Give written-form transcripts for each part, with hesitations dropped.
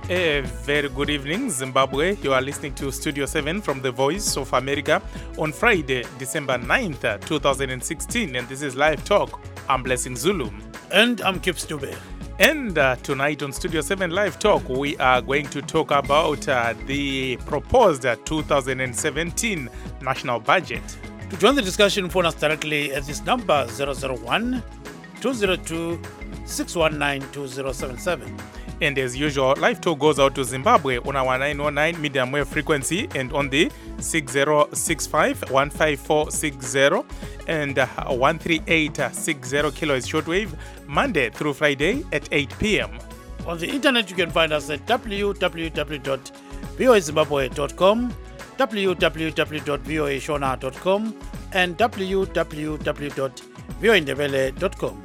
A very good evening, Zimbabwe. You are listening to Studio 7 from the Voice of America on Friday, December 9th, 2016. And this is Live Talk. I'm Blessing Zulu. And I'm Kip Stube. And tonight on Studio 7 Live Talk, we are going to talk about the proposed 2017 national budget. To join the discussion, phone us directly at this number 001 202 619 2077. And as usual, Live Talk goes out to Zimbabwe on our 909 medium wave frequency and on the 6065 15460 and 13860 kilohertz shortwave, Monday through Friday at 8 p.m. On the internet, you can find us at www.voazimbabwe.com, www.voashona.com, and www.voindebele.com.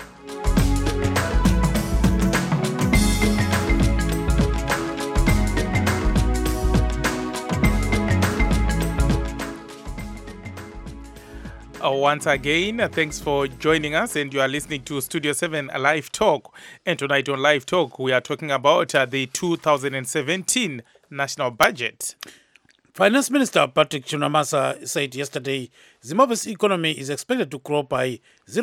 Once again, thanks for joining us, and you are listening to Studio 7 Live Talk. And tonight on Live Talk, we are talking about the 2017 national budget. Finance Minister Patrick Chinamasa said yesterday Zimbabwe's economy is expected to grow by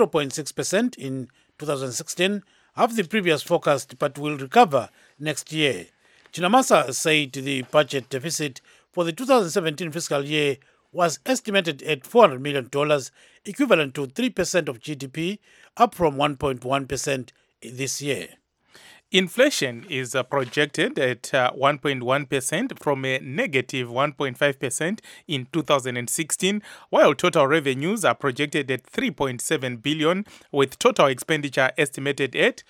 0.6% in 2016, half the previous forecast, but will recover next year. Chinamasa said the budget deficit for the 2017 fiscal year was estimated at $400 million, equivalent to 3% of GDP, up from 1.1% this year. Inflation is projected at 1.1% from a negative 1.5% in 2016, while total revenues are projected at 3.7 billion, with total expenditure estimated at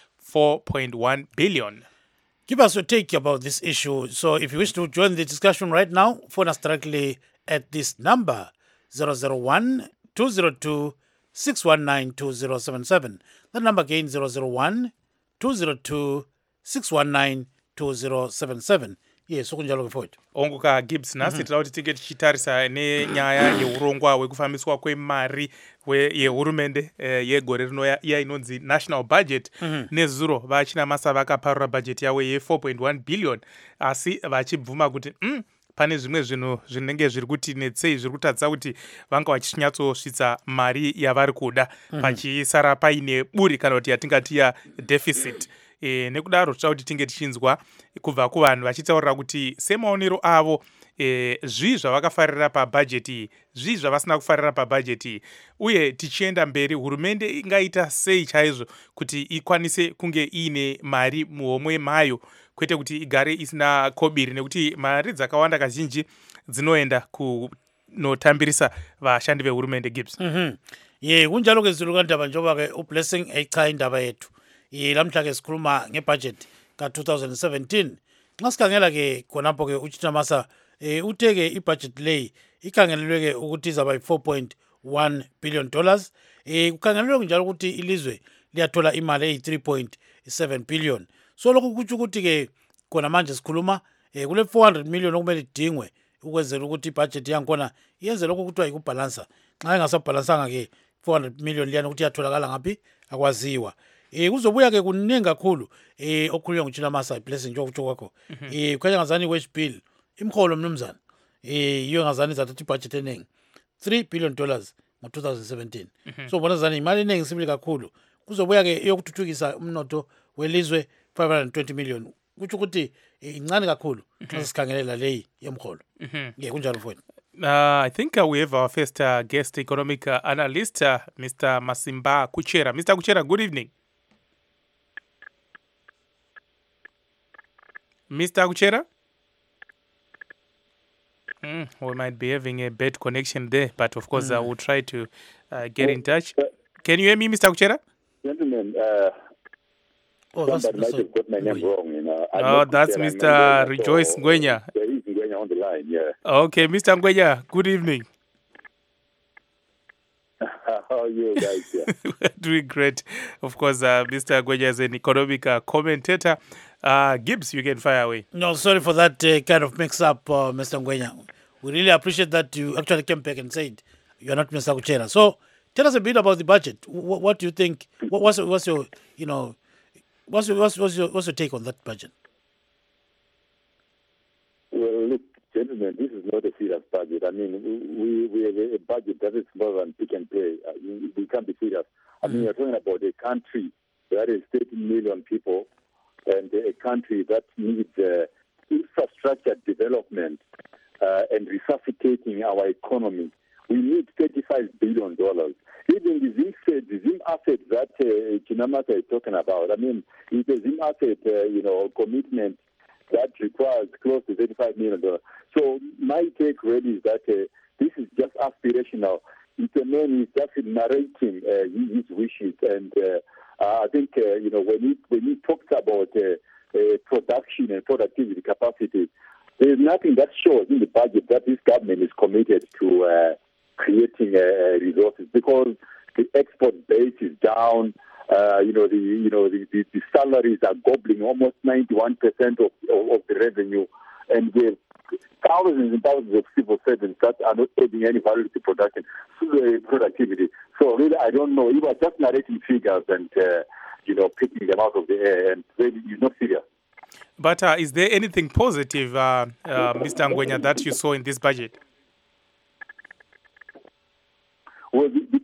4.1 billion. Give us your take about this issue. So if you wish to join the discussion right now, phone us directly at this number 001 202 619 2077. That number again 001 202 619 2077. Yes, sokunjalo mfowethu. Onguka Gibbs nasi tinoda kuti tinge tichitarisa nenyaya yeurongwa hwekufambiswa kwemari yehurumende yegore rino iya inonzi national budget. Nezuro vachinamasa vakaparura budget yavo ye4.1 billion asi vachibvuma kuti pane zvimwe zvinhu zvinenge zviri kuti netsei zviri kutadza kuti vanga vachinyatsosvitsa mari yavari kuda pachisara paine buri kana kuti yatingati ya deficit. Nekudaro tichida kuti tinge tichinzwa kubva kuvanhu vachitaurira kuti semaonero avo zvii zvavakafarira pabhajeti iyi, zvii zvavasina kufarira pabhajeti iyi, uye tichienda mberi hurumende ingaita sei chaizvo kuti ikwanise kunge iine mari muhomwe mayo, kwete kuti igare isina kobiri, nekuti mari dzakawanda kazhinji dzinoenda kunotambirisa vashandi vehurumende. Gibbs. Kunjalo ke zulu kandaba njengoba ke uBlessing eyichaye indaba yethu. Lamhla ke sikhuluma ngebudget ka-2017. Nxa sikhangela ke khonapho ke uChinamasa uthe-ke ibudget leyi ikhangelelwe ke ukuthi izaba yi-4.1 billion dollars. Kukhangelelwe njalo ukuthi ilizwe liyathola imali eyi-3.7 billion. So lokhu kutsho ukuthi ke khona manje sikhuluma kule 400 million okumele idingwe ukwenzela ukuthi ibudget yankhona yenze lokho kuthiwa yikubhalansa. Nxa ingasabhalansanga ke 400 million liyana ukuthi yatholakala ngaphi akwaziwa. Kuzobuya ke kuningi kakhulu okhulunywa nguChinamasa Blessing njengoba kutsho kwakho. Kukhanya ngazani wage bill imholo mnumzana iyo ngazani zathatha ibudget eningi $3 billion ngo-2017. So bona zani imali eningi sibili kakhulu. Kuzobuya ke yokuthuthukisa umnotho welizwe 520 million. Kutsho ukuthi incane kakhulu xa sikhangelela leyi yemholo. Kunjalo mfowethu. I think we have our first guest economic analyst, Mr. Masimba Kuchera. Mr. Kuchera, good evening. Mr. Kuchera? We might be having a bad connection there, but of course we'll try to get in touch. Can you hear me, Mr. Kuchera? Gentlemen, somebody might have got my name wrong. That's Mr. Rejoice Ngwenya. There is Ngwenya on the line, yeah. Okay, Mr. Ngwenya, good evening. How are you guys here? We're doing great. Of course, Mr. Ngwenya is an economic commentator. Gibbs, you can fire away. No, sorry for that kind of mix-up, Mr. Ngwenya. We really appreciate that you actually came back and said you're not Mr. Kuchera. So tell us a bit about the budget. What do you think? What's your take on that budget? gentlemen, this is not a serious budget. I mean, we have a budget that is more than pick and pay. We can't be serious. I mean, you're talking about a country that is 13 million people and a country that needs infrastructure development and resuscitating our economy. We need $35 billion. Even the Zim asset that Chinamasa is talking about, I mean, it's a Zim asset, commitment that requires close to $35 million. So my take really is that this is just aspirational. It's a man who's just narrating his wishes. And I think, when he talks about production and productivity capacity, there's nothing that shows in the budget that this government is committed to creating resources, because the export base is down. The salaries are gobbling almost 91% of the revenue, and we have thousands and thousands of civil servants that are not adding any value to productivity. So really, I don't know. You are just narrating figures and picking them out of the air, and really, you're not serious. But is there anything positive, Mr. Ngwenya, that you saw in this budget? Well, the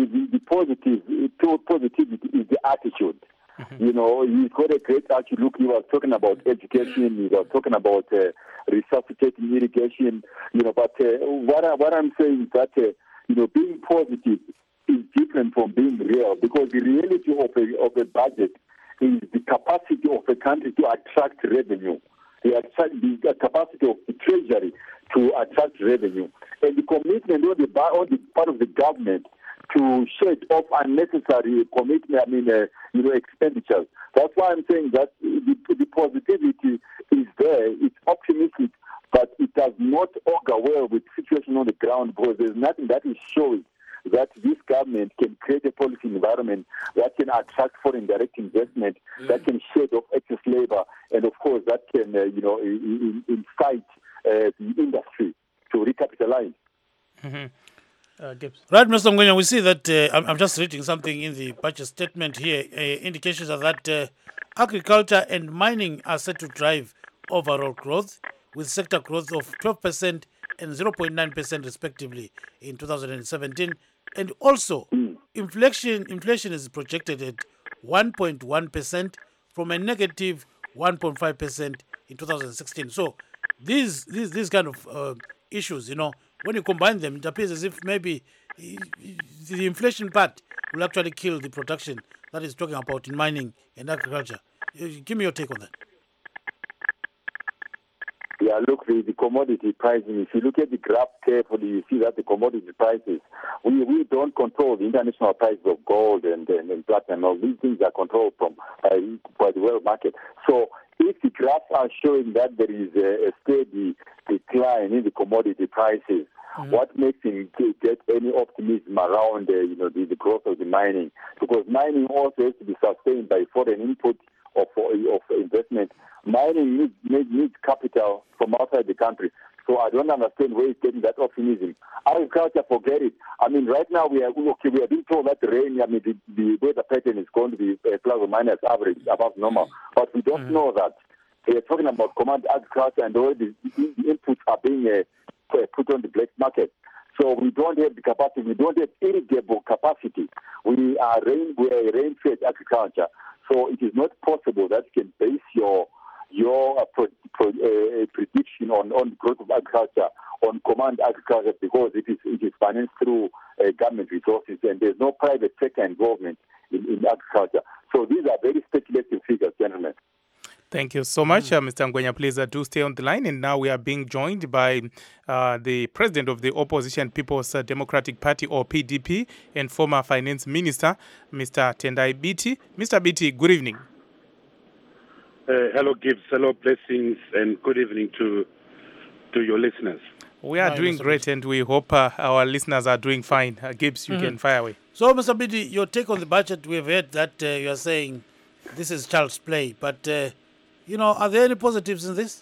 positivity is the attitude. Mm-hmm. He's got a great attitude. Look, he was talking about education. He was talking about resuscitating irrigation. But what I'm saying is that being positive is different from being real, because the reality of a budget is the capacity of a country to attract revenue. The capacity of the treasury to attract revenue, and the commitment on the part of the government to shed off unnecessary expenditures. That's why I'm saying that the positivity is there. It's optimistic, but it does not augur well with the situation on the ground, because there's nothing that is showing that this government can create a policy environment that can attract foreign direct investment, that can shed off excess labor, and of course that can, incite the industry to recapitalize. Mm-hmm. Gibbs. Right, Mr. Ngwenya, we see that, I'm just reading something in the budget statement here. Indications are that agriculture and mining are set to drive overall growth, with sector growth of 12% and 0.9% respectively in 2017. And also, inflation is projected at 1.1% from a negative 1.5% in 2016. So these kind of issues, when you combine them, it appears as if maybe the inflation part will actually kill the production that is talking about in mining and agriculture. Give me your take on that. Yeah, look, the commodity pricing, if you look at the graph carefully, you see that the commodity prices, we don't control the international price of gold and platinum. All these things are controlled by the world market. So if the graphs are showing that there is a steady decline in the commodity prices, what makes him get any optimism around the growth of the mining? Because mining also has to be sustained by foreign input of investment. Mining needs capital from outside the country. So I don't understand where he's getting that optimism. Agriculture, forget it. I mean, right now we are being told that the rain, the weather pattern is going to be plus or minus average, above normal. But we don't know that. They are talking about command agriculture, and all the inputs are being put on the black market. So we don't have the capacity. We don't have irrigable capacity. We are a rain-fed agriculture. So it is not possible that you can base your prediction on growth of agriculture on command agriculture, because it is financed through government resources, and there's no private sector involvement in agriculture. So these are very speculative figures, gentlemen. Thank you so much, Mr. Ngwenya. Please do stay on the line. And now we are being joined by the president of the Opposition People's Democratic Party, or PDP, and former finance minister, Mr. Tendai Biti. Mr. Biti, good evening. Hello, Gibbs. Hello, blessings, and good evening to your listeners. We are doing great, and we hope our listeners are doing fine. Gibbs, you can fire away. So, Mr. Biti, your take on the budget. We've heard that you are saying this is child's play, but are there any positives in this?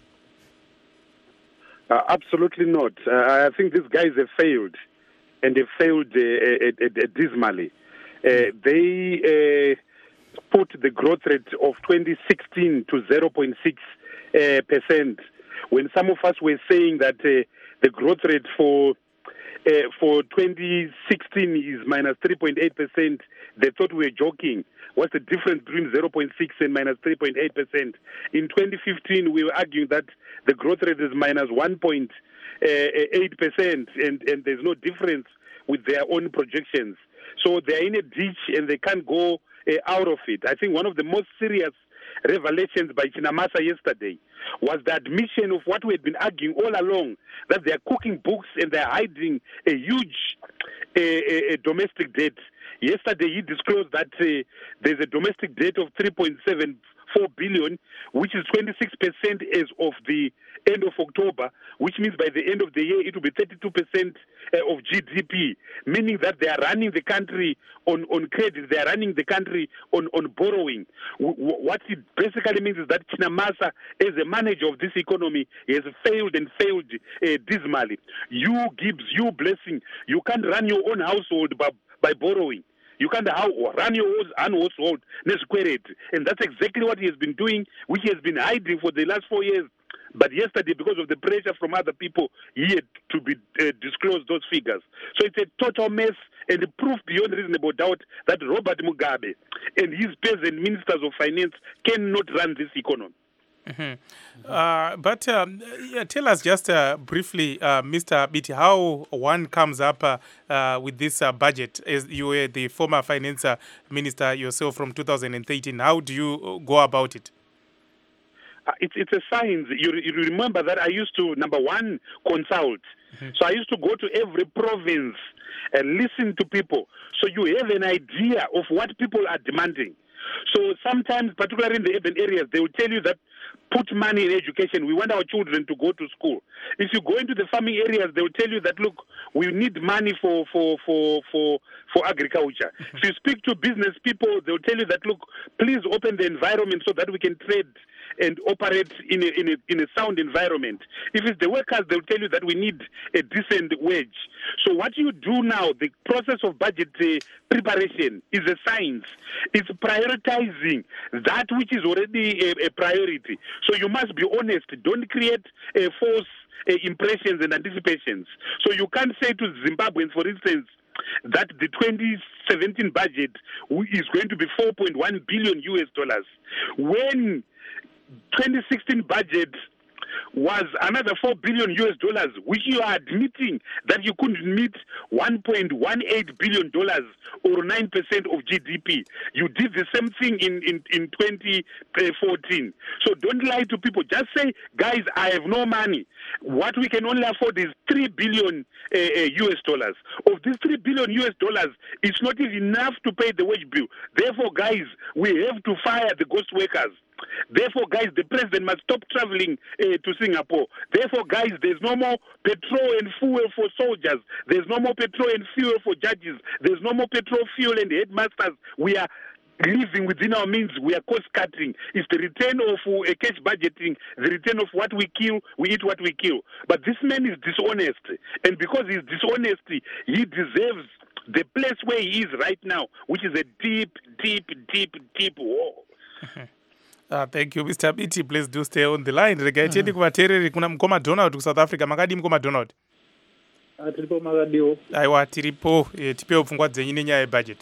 Absolutely not. I think these guys have failed, and they've failed dismally. They put the growth rate of 2016 to 0.6%, when some of us were saying that the growth rate for 2016 is minus 3.8%, they thought we were joking. What's the difference between 0.6 and minus 3.8%? In 2015, we were arguing that the growth rate is minus 1.8%, and there's no difference with their own projections. So they're in a ditch and they can't go out of it. I think one of the most serious revelations by Chinamasa yesterday was the admission of what we had been arguing all along, that they are cooking books and they are hiding a huge domestic debt. Yesterday he disclosed that there's a domestic debt of 3.74 billion, which is 26% as of the end of October, which means by the end of the year it will be 32% of GDP, meaning that they are running the country on credit, they are running the country on borrowing. What it basically means is that Chinamasa, as a manager of this economy, has failed dismally. You, Gibbs, you, Blessing, you can't run your own household by borrowing. You can't run your own household, and that's exactly what he has been doing, which he has been hiding for the last 4 years. But yesterday, because of the pressure from other people, he had to be disclosed those figures. So it's a total mess and a proof beyond reasonable doubt that Robert Mugabe and his peasant ministers of finance cannot run this economy. But tell us just briefly, Mr. Biti, how one comes up with this budget, as you were the former finance minister yourself from 2013. How do you go about it? It's a science. You remember that I used to, number one, consult. So I used to go to every province and listen to people. So you have an idea of what people are demanding. So sometimes, particularly in the urban areas, they will tell you that put money in education. We want our children to go to school. If you go into the farming areas, they will tell you that, look, we need money for agriculture. If you speak to business people, they will tell you that, look, please open the environment so that we can trade and operate in a sound environment. If it's the workers, they'll tell you that we need a decent wage. So what you do now, the process of budget preparation is a science. It's prioritizing that which is already a priority. So you must be honest. Don't create false impressions and anticipations. So you can't say to Zimbabweans, for instance, that the 2017 budget is going to be $4.1 billion when 2016 budget was another $4 billion, which you are admitting that you couldn't meet $1.18 billion or 9% of GDP. You did the same thing in 2014. So don't lie to people. Just say, guys, I have no money. What we can only afford is $3 billion. Of this $3 billion, it's not even enough to pay the wage bill. Therefore, guys, we have to fire the ghost workers. Therefore, guys, the president must stop traveling to Singapore. Therefore, guys, there's no more petrol and fuel for soldiers. There's no more petrol and fuel for judges. There's no more petrol, fuel, and headmasters. We are living within our means. We are cost cutting. It's the return of cash budgeting, the return of what we kill, we eat what we kill. But this man is dishonest. And because he's dishonest, he deserves the place where he is right now, which is a deep, deep, deep, deep war. Thank you, Mr. Biti. Please do stay on the line. Regaiteni kuvateereri kuna mukoma Donald ku South Africa. Makadi mukoma Donald? Tiripo makadiwo. Aiwa, tiripo. Tipewo pfungwa dzenyu nenyaya yebudget.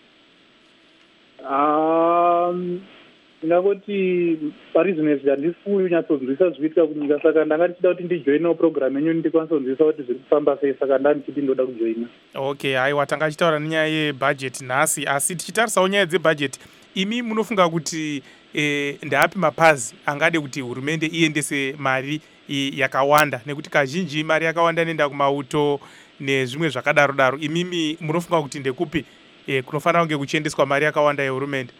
Ndingati parizonesi handifuni kunyatsonzwisa zvikuitika kunyika, saka ndanga ndichida kuti ndijoinawo program yenyu ndikwanisa kunzwisa kuti zviri kufamba sei, saka ndandichiti ndoda kujoina. Okay, aiwa, tanga tichitaura nenyaya yebudget nhasi, asi tichitarisawo nyaya dzebudget, imi munofunga kuti ndeapi mapazi angade kuti hurumende iendese mari yakawanda, nekuti kazhinji mari yakawanda inoenda kumauto nezvimwe zvakadaro daro. Imimi munofunga kuti ndekupi kunofanira kunge kuchiendeswa mari yakawanda yehurumende?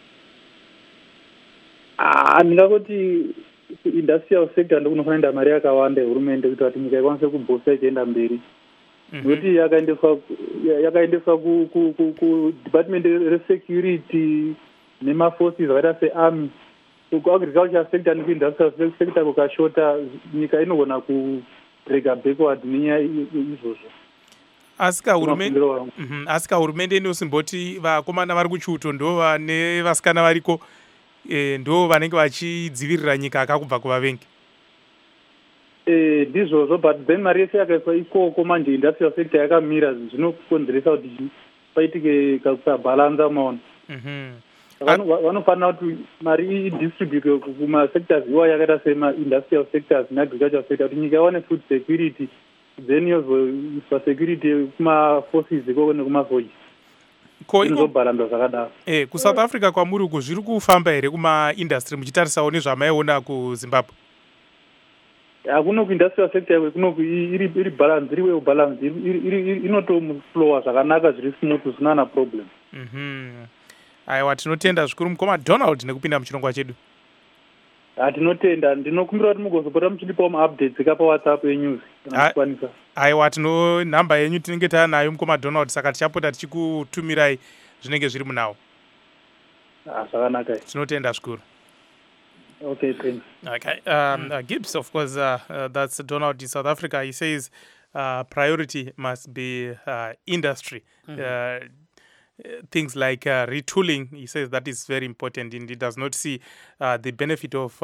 Ndingati industrial sector ndokunofanira mari yakawanda yehurumende kuitira kuti nyika ikwanise kubhosa ichienda mberi. Nokuti yakaendeswa kudepartment resecurity nemaforces akaita searmy. Kuagriculture sector nekuindustrial sector kukashota, nyika inogona kurega backward nenyaya izvozvo. Asika hurumende inosimboti vakomana vari kuchiuto ndo vane vasikana variko ndo vanenge vachidzivirira nyika akakubva kuvavengi. ndizvozvo, but then mari yese yakaiswa ikoko manje industrial sector yakamira zvinokonzeresa kuti paitike kusabhalanza maona. Vanofanira kuti mari idistribute kumasectors iwa yakaita sema-industrial sectors neagricultural sector kuti nyika iwane food security, then yozoiswa security kuma-forces ikoko nekuma-soja. Inozobhalanza zvakadaro. Kusouth Africa kwamuri uku zviri kufamba here kuma-industry muchitarisawo nezvamaiona kuZimbabwe? Kuno kuindustrial sector kuno iri balance, iri well balance, inotomuflowa zvakanaka zviri smooth zvisina problem. Aiwa, tinotenda zvikuru mukoma Donald nekupinda muchirongwa chedu. Tinotenda, ndinokumbira kuti mugozopota muchilipawo ma-updates kapa WhatsApp yenews kana kukwanisa. Aiwa, nhamba yenyu tinenge taanayo mukoma Donald, saka tichapota tichikutumirai zvinenge zviri munawo. Zvakanaka. Tinotenda zvikuru. Okay, thanks. Okay, Gibbs, of course, that's Donald in South Africa. He says priority must be industry. Things like retooling, he says that is very important, and he does not see the benefit of,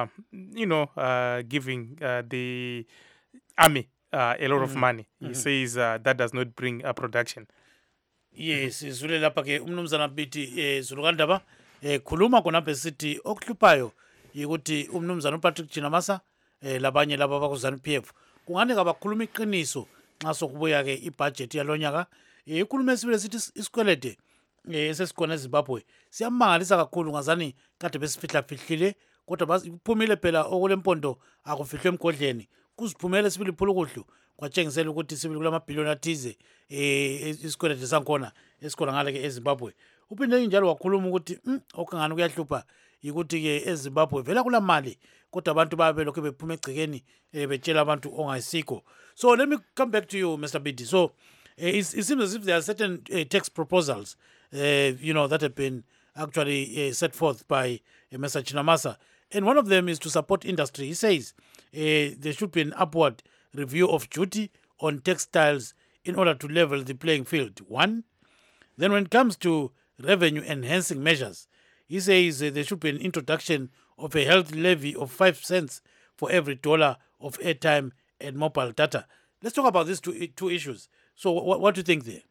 giving the army a lot of money. He says that does not bring production. Yes, zule lapha ke umnumzana Biti Zulukandaba khuluma khona besithi okuhluphayo yikuthi umnumzana uPatrick Chinamasa labanye laba bakuzanu-PF kungane kabakhuluma iqiniso nxa sokubuya ke ibudget yalonyaka. Ikhulume esibile sithi isikwelede esesikhona eZimbabwe siyamangalisa kakhulu ngazani kade besifihla-fihlile kodwa kuphumile phela okulempondo akufihlwe emgodleni kuziphumele sibili phulukudlu kwatshengisela ukuthi sibili kulamabhiliyoni athize isikwelede sankhona esikhona ngale-ke eZimbabwe. Uphinde njalo wakhuluma ukuthi okungani kuyahlupha yikuthi-ke eZimbabwe vela kula mali kodwa abantu babe belokhu bephuma egcekeni betshela abantu ongayisikho. So let me come back to you, Mr. Biti. So it seems as if there are certain tax proposals, that have been actually set forth by Mr. Chinamasa. And one of them is to support industry. He says there should be an upward review of duty on textiles in order to level the playing field. One. Then when it comes to revenue enhancing measures, he says there should be an introduction of a health levy of 5 cents for every dollar of airtime and mobile data. Let's talk about these two issues. So what do you think there?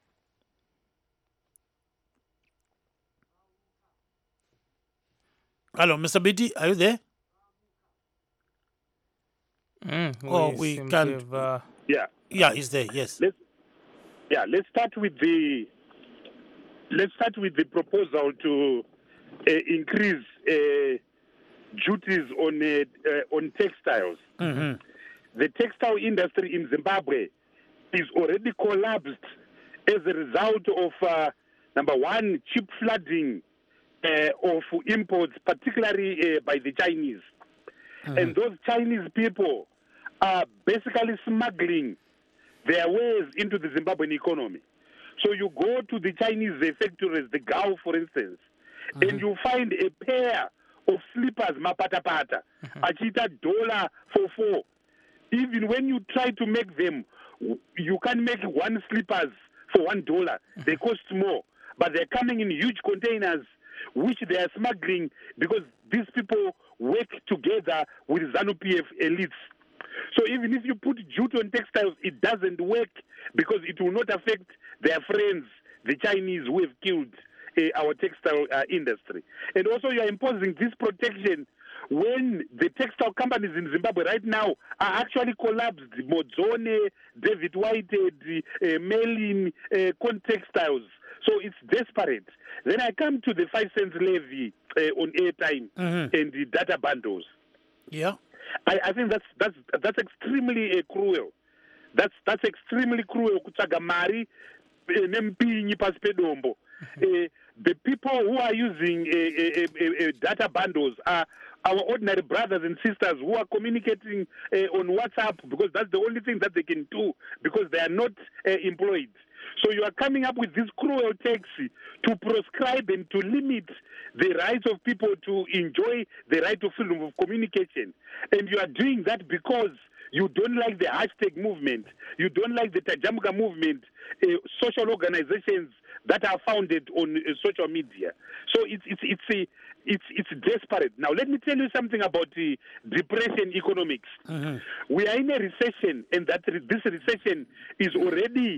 Hello, Mr. Biti, are you there? We can't. Yeah, he's there. Yes. Let's start with the proposal to increase duties on textiles. The textile industry in Zimbabwe is already collapsed as a result of number one, cheap flooding of imports, particularly by the Chinese. And those Chinese people are basically smuggling their ways into the Zimbabwean economy. So you go to the Chinese factories, the Gao, for instance, and you find a pair of slippers, mapata-pata, achita $4. Even when you try to make them, you can't make one slippers for $1. They cost more. But they're coming in huge containers, which they are smuggling because these people work together with ZANU-PF elites. So even if you put duty on textiles, it doesn't work because it will not affect their friends, the Chinese who have killed our textile industry. And also you are imposing this protection when the textile companies in Zimbabwe right now are actually collapsed. Mozone, David Whitehead, Melin, Con Textiles. So it's desperate. Then I come to the 5 cents levy on airtime and the data bundles. Yeah. I think that's extremely cruel. That's extremely cruel. Kutsagamari nempinyi pasipedombo. The people who are using data bundles are our ordinary brothers and sisters who are communicating on WhatsApp because that's the only thing that they can do because they are not employed. So you are coming up with this cruel tax to prescribe and to limit the rights of people to enjoy the right of freedom of communication. And you are doing that because you don't like the hashtag movement. You don't like the Tajamuka movement, social organizations that are founded on social media. So it's desperate. Now, let me tell you something about the depression economics. We are in a recession, and this recession is already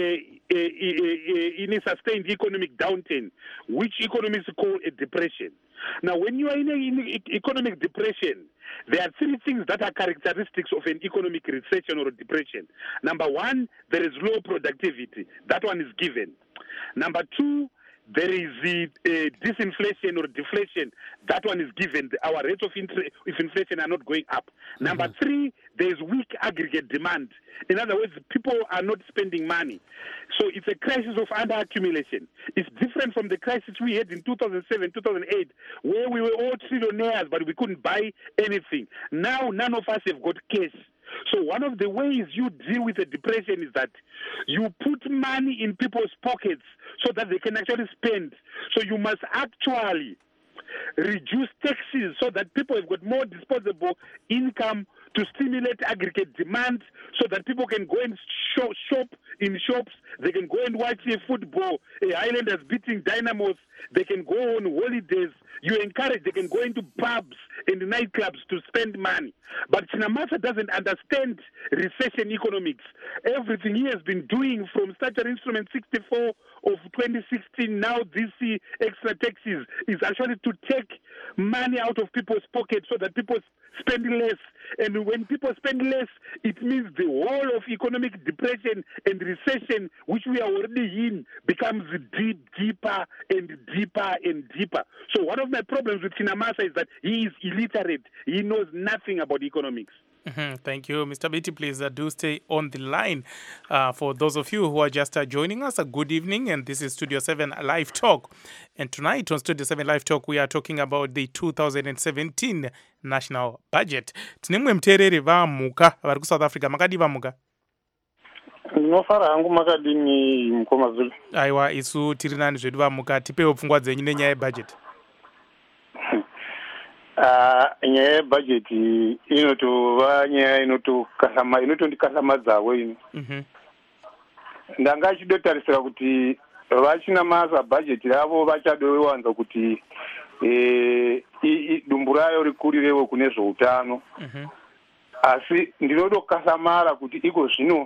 in a sustained economic downturn, which economists call a depression. Now, when you are in an economic depression, there are three things that are characteristics of an economic recession or depression. Number one, there is low productivity. That one is given. Number two, there is disinflation or deflation. That one is given. Our rates of inflation are not going up. Number three, there is weak aggregate demand. In other words, people are not spending money. So it's a crisis of under-accumulation. It's different from the crisis we had in 2007, 2008, where we were all trillionaires, but we couldn't buy anything. Now, none of us have got cash. So one of the ways you deal with a depression is that you put money in people's pockets so that they can actually spend. So you must actually reduce taxes so that people have got more disposable income to stimulate aggregate demand so that people can go and shop in shops. They can go and watch a football, Highlanders beating Dynamos. They can go on holidays. You encourage, they can go into pubs and nightclubs to spend money. But Chinamasa doesn't understand recession economics. Everything he has been doing from Structural Instrument 64 of 2016, now this extra taxes, is actually to take money out of people's pockets so that people spend less. And when people spend less, it means the whole of economic depression and recession, which we are already in, becomes deeper and deeper and deeper. So one of my problems with Chinamasa is that he is illiterate. He knows nothing about economics. Thank you, Mr. Beatty. Please do stay on the line. For those of you who are just joining us, a good evening, and this is Studio 7 Live Talk. And tonight on Studio 7 Live Talk, we are talking about the 2017 national budget. Tinemwe mterere vamuka vari ku South Africa. Makadi vamuka? Ndinofara hangu makadini mukoma Zulu. Aiwa, isu tiri nani zvedu vamuka. Tipewo pfungwa dzenyu nenyaya yebudget. Nyaya yebhajeti inotova nyaya inotondikasamadzawo ino. Ndanga chidotarisira kuti vaChinamasa bhajeti ravo vachadowanza kuti dumbu rayo rikurirewo kune zveutano. Asi ndinodokasamara kuti iko zvino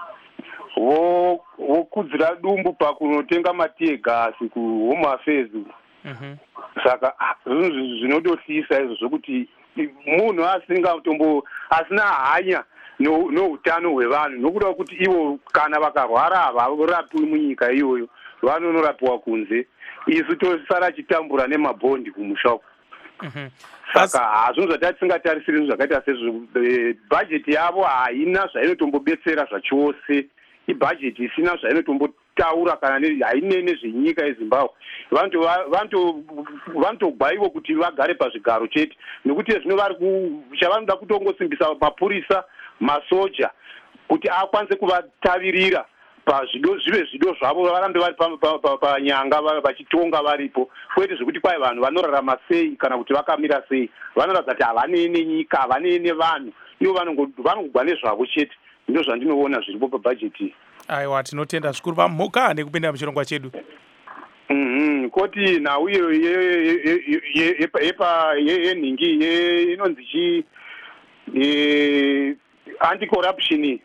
vokudzira dumbu pakunotenga matiye gasi kuHome Affairs. Saka zvinodohlisa izvo zvokuti munhu asina hanya noutano hwevanhu nokuda kuti ivo kana vakarwara havarapiwi munyika iyoyo vanonorapiwa kunze. Isu tosara chitambura nemabhondi kumusha uko. Saka hazvinhu zvatisingatarisiri zvakaita bhajeti yavo haina zvainotombobetsera zvachose. Ibhajeti isina zvainotombotaura kana haine nezvenyika yeZimbabwe. Vanotogwayiwo kuti vagare pazvigaro chete nekuti zvino chavanoda kutongosimbisa mapurisa, masoja kuti akwanise kuvatavirira pazvive zvido zvavo varambe vari panyanga vachitonga varipo, kwete zvekuti kwai vanhu vanorarama sei kana kuti vakamira sei. Vanoratidza kuti havanei nenyika, havanei nevanhu, ivo vanongogwa nezvavo chete. Ndo zvandinoona zviripo pabhajeti. Aiwa, tinotenda zvikuru vamuka nekupinda muchirongwa chedu. Koti nhau iyo yenhingi inonzi anti-corruption.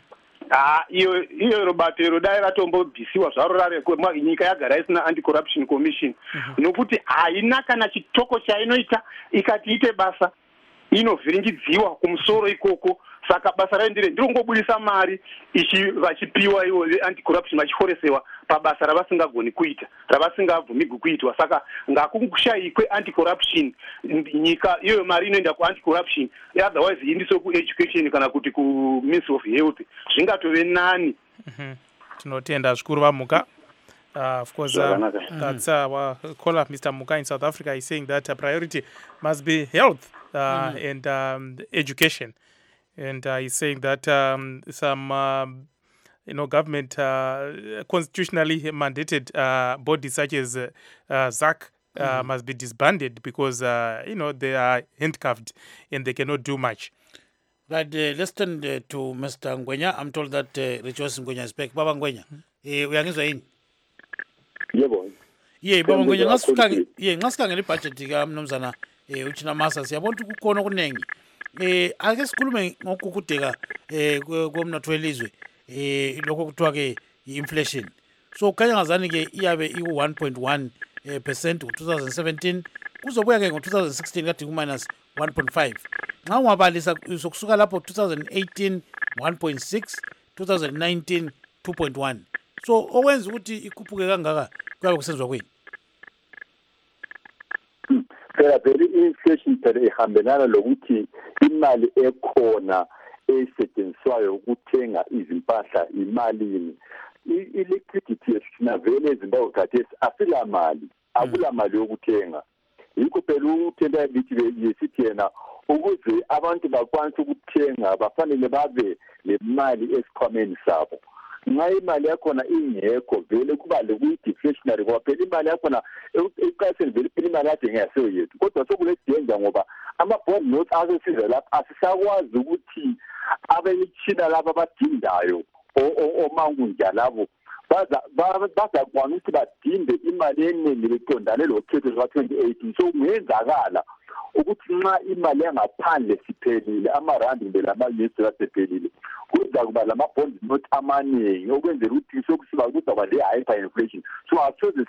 Iyo robato rodai ratombobvisiwa zvaro rare nyika yagara isina anti-corruption commission nokuti haina kana chitoko chainoita ikati ite basa inovhiringidziwa kumusoro ikoko. Saka basa rayo ndirongobudisa mari vachipiwa ivo anti-corruption vachiforesewa pabasa ravasingagoni kuita, ravasingabvumigwi kuitwa. Saka ngakushayikwe anti-corruption, nyika iyoyo mari inoenda ku-anti-corruption, otherwise iindiswe ku-education kana kuti ku-Ministry of Health, zvingatove nani. Tinotenda zvikuru vamuka. Of course, that's our caller, Mr. Muka in South Africa, is saying that a priority must be health and education. And he's saying that some, government constitutionally mandated bodies such as ZAC must be disbanded because, they are handcuffed and they cannot do much. Right, let's turn to Mr. Ngwenya. I'm told that Rejoice Ngwenya is back. Baba Ngwenya, uyangizwa yini? yebo baba Ngwenya nxa sikhangela ibudget kaMnumzana uChinamasa siyabona ukuthi kukhona okuningi ake sikhulume ngokugudeka komnotho welizwe lokho kuthiwa ke i-inflation so kukhanya ngazani ke iyabe iku-1.1% ku-2017 kuzobuya ke ngo-2016 kade ku-minus 1.5 nxa ungabalisa sokusuka lapho 2018 1.6 2019 2.1 so okwenza ukuthi ikhuphuke kangaka kuyabe kusenziwa kwini phela vele i-inflation phela ihambelana lokuthi imali ekhona esetshenziswayo ukuthenga izimpahla imalini i-liquidity yesina vele eZimbabwe khathesi asilamali akulamali yokuthenga yikho phela uthenda lithi yesithi yena ukuze abantu bakwanise ukuthenga bafanele babe lemali esikhwameni sabo nxa imali yakhona ingekho vele kuba lokuyi-deflationary ngoba phela imali yakhona eqaliseni vele phela imali yade ingaseyo yethu kodwa sekuledanger ngoba ama-bond notes asesiza lapho asisakwazi ukuthi abemitshina labo abadindayo omangunja labo bazakwana ukuthi badinde imali eningi beqondane lokhetho luka-2018 so kungenzakala ukuthi nxa imali yangaphandle siphelile amarandi kumbe lama-US asephelile kuza kuba lama-bond note amaningi okwenzela ukuthi sokusiba kuzaba le-hyper inflation so asoze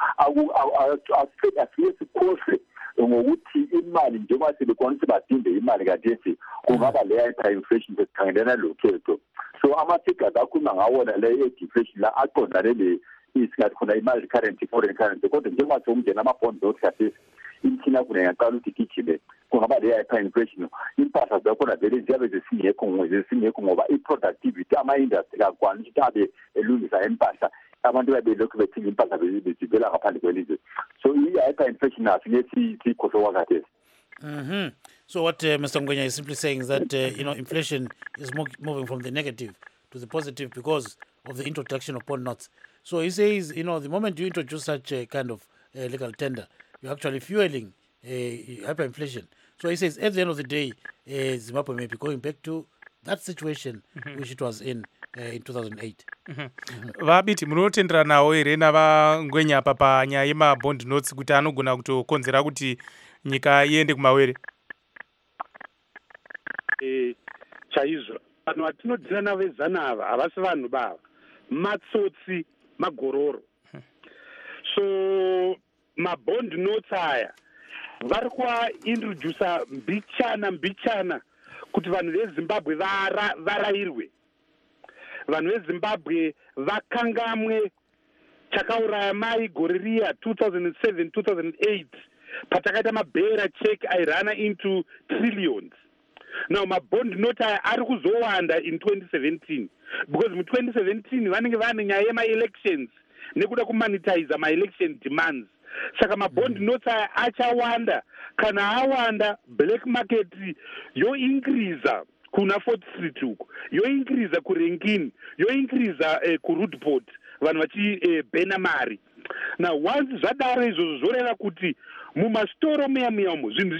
asifike sikhohlwe ngokuthi imali njengoba sebekwanisa badinde imali kathesi kungaba le-hyper inflation sesikhangelena lokhetho so ama-figures akhuluma ngawona le deflation la aqondane isingathi khona imali currency foreign currency kodwa njengoba sekungena ama-bond note kathesi imithina kuna yaqala ukuthi igijime kungaba le-hyper inflation impahla zakhona vele ziyabe zesingekho ngoba i-productivity ama-industry kakwanisa ukuthi abe elungisa impahla abantu babelokhu bethinga impahla bezivela ngaphandle kwelizwe so i-hyper inflation nasinye sikhohlwa khathesi. So what Mr. Ngwenya is simply saying is that inflation is moving from the negative to the positive because of the introduction of bond notes. So he says, the moment you introduce such a kind of legal tender, you're actually fueling hyperinflation. So he says, at the end of the day, Zimbabwe may be going back to that situation which it was in 2008. Vabiti munotendera nawo ere navangwenya apa panyaya yemabond notes kuti anogona kutokonzera kuti nyika iende kumawere? Chaizvo vanhu vatinodhira navo vezanava havasi vanhu bava matsotsi magororo so mabond notes aya vari kuaintrodusa mbichana kuti vanhu vezimbabwe varayirwe vanhu vezimbabwe vakangamwe chakauraya mai gore riya 2007-2008 patakaita mabhera check airana into trillions. Now mabond note aya ari kuzowanda in 2017 because mu-2017 vanenge vane nyaya yema-elections nekuda kumonetize ma-election demands saka mabond notes aya achawanda kana awanda black market yoincreasa kuna Fort Street uko yoincreasa kurenkini yoincreasa kuroodport vanhu vachibhena mari. Now once zvadaro izvozvo zvoreva kuti mumastoro muyamuyamo zvinhu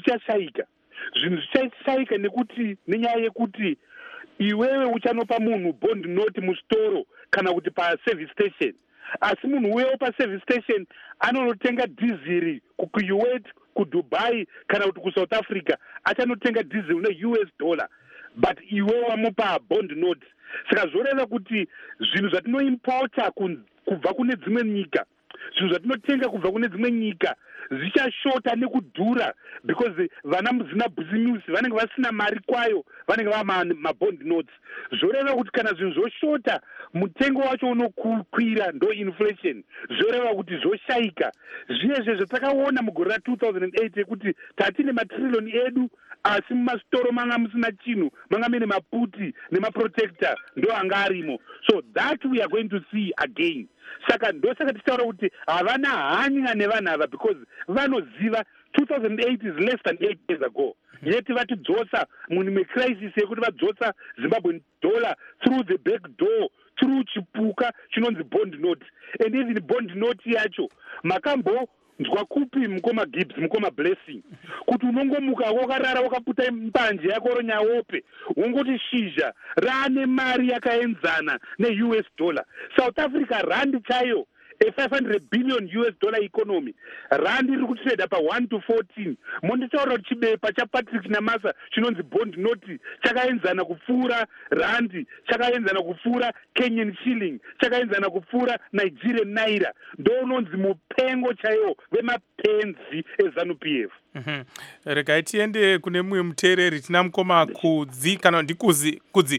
zvichashayika nekuti nenyaya yekuti iwewe uchanopa munhu bond note mustoro kana kuti paservice station asi munhu uyewo paservice station anonotenga dhiziri kukuwait kudubai kana kuti kuSouth Africa achanotenga dhiziri ne-US dollar but iwe wamupa bond note. Saka zvoreva kuti zvinhu zvatinoimpota kubva kune dzimwe nyika zvinhu zvatinotenga kubva kune dzimwe nyika zvichashota nekudhura because vana muzvinabhuzimusi vanenge vasina mari kwayo vanenge vamabond notes. Zvoreva kuti kana zvinhu zvoshota mutengo wacho unokwira ndo inflation. Zvoreva kuti zvoshayika zviyezve zvatakaona mugore ra2008 yekuti tatine matrillion edu asi mumastoro manga musina chinhu manga mine maputi nemaprotector ndo anga arimo. So that we are going to see again. Saka ndosaka tichitaura kuti havana hanya nevanhu ava because vanoziva 2008 is less than 8 years ago. Yeti vatidzosa mune mecrisis yekuti vadzosa Zimbabwean dollar through the back door through chipuka chinonzi bond note. And even bond note yacho makambo nzwa kupi mukoma Gibbs mukoma Blessing kuti unongomuka wakarara wakaputa mbanje yako ronyawope wongoti shizha rane mari yakaenzana ne-US dollar. South Africa rand chayo a 500 billion US dollar economy. Rand iri kutrade pa 1 to 14. Monditaura kuti chibepa chaPatrick Namasa chinonzi bond note chakaenzana kupfuura rand, chakaenzana kupfuura Kenyan shilling, chakaenzana kupfuura Nigerian naira. Ndononzi mupengo chaiwo vemapenzi eZANU-PF. Regai tiende kune mumwe muteereri tina mukoma Kudzi kana ndikuzi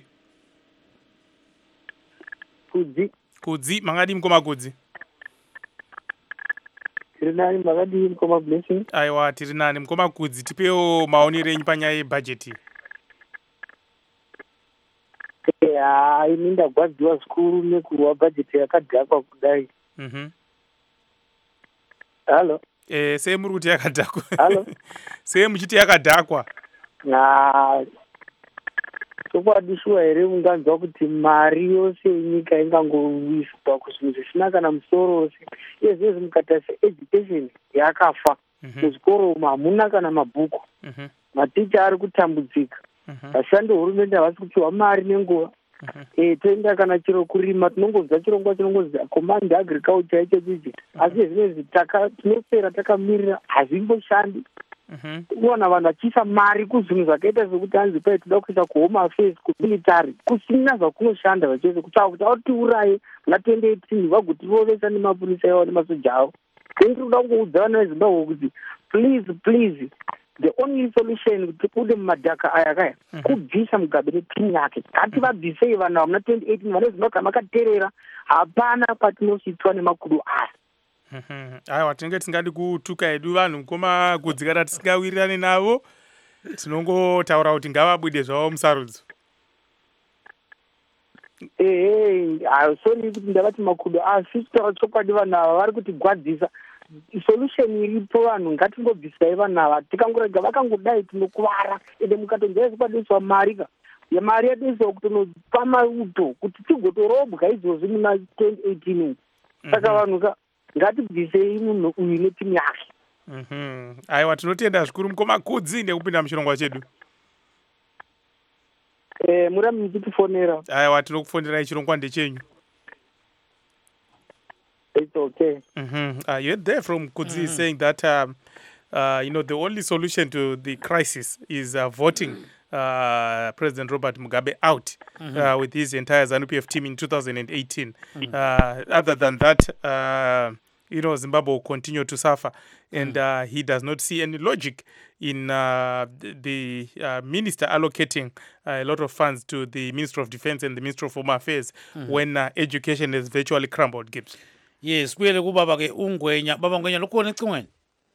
Kudzi mangadi mukoma Kudzi. Tiri nani makadii mukoma Blessing? Aiwa tiri nani mukoma Kudzi, tipewo maonero enyu panyaya yebhajeti. Ini ndagwadziwa zvikuru nekurwa bhajeti yakadhakwa kudai. Halo. Sei muri kuti yakadhakwa? Halo. Sei muchiti yakadhakwa? Chokwadi shuwa here munganzwa kuti mari yose yenyika ingangowiswa kuzvinhu zvisina kana musoro wose. Izvezvi mukatarisa education yakafa. Muzvikoro umu hamuna kana mabhuku. Maticha ari kutambudzika. Vashandi vehurumende havasi kupiwa mari nenguva. Toenda kana chiro kurima tinongonzwa chirongwa chinongonzi command agriculture icho. Asi zvinezvi tinopera takamirira hazvimboshandi. Unoona vanhu vachiisa mari kuzvinhu zvakaita sekuti hanzi pai toda kuisa kuhome affairs kumilitary kusina zvakunoshanda vachese kutaura kuti autiuraye muna 2018 vagotirovesa nemapurisa avo nemasoja avo. Then tiri kuda kungoudza vana veZimbabwe kuti please the only solution kuti kude mumadhaka aya kaya kubvisa Mugabe netimu yake. Ngativabvisei vanhu ava muna 2018 vane Zimbabwe makateerera hapana patinosvitswa nemakudu aya. Aiwa tinenge tingadi kutuka edu vanhu mukoma Kudzi kana tisingawirirane navo tinongotaura kuti ngavabude zvavo musarudzo. Soni kuti ndavati makudu asi taura chokwadi vanhu ava vari kutigwadzisa. Solution iripo vanhu ngatingobvisai vanhu ava, tikangorega vakangodai tinokuvara ende mukatonzwa kwadiswa mari yemari yadiswa kutonopa mauto kuti tigotorobwa izvozvi muna 2018. Saka vanhu ngatibvisei munhu uyu netimu yake. Aiwa tinotenda zvikuru mukoma Kudzi nekupinda muchirongwa chedu. Murami muchitifonera. Aiwa tinokufonerai, chirongwa ndechenyu. It's okay. You heard there from Kudzi saying that the only solution to the crisis is voting President Robert Mugabe out with his entire ZANU-PF team in 2018. Other than that, Zimbabwe will continue to suffer, and he does not see any logic in the minister allocating a lot of funds to the Minister of Defense and the Minister of Home Affairs when education has virtually crumbled. Gibbs. Yes, kuyele kubaba ke uNgwenya. Baba Ngwenya lukhona ecingweni?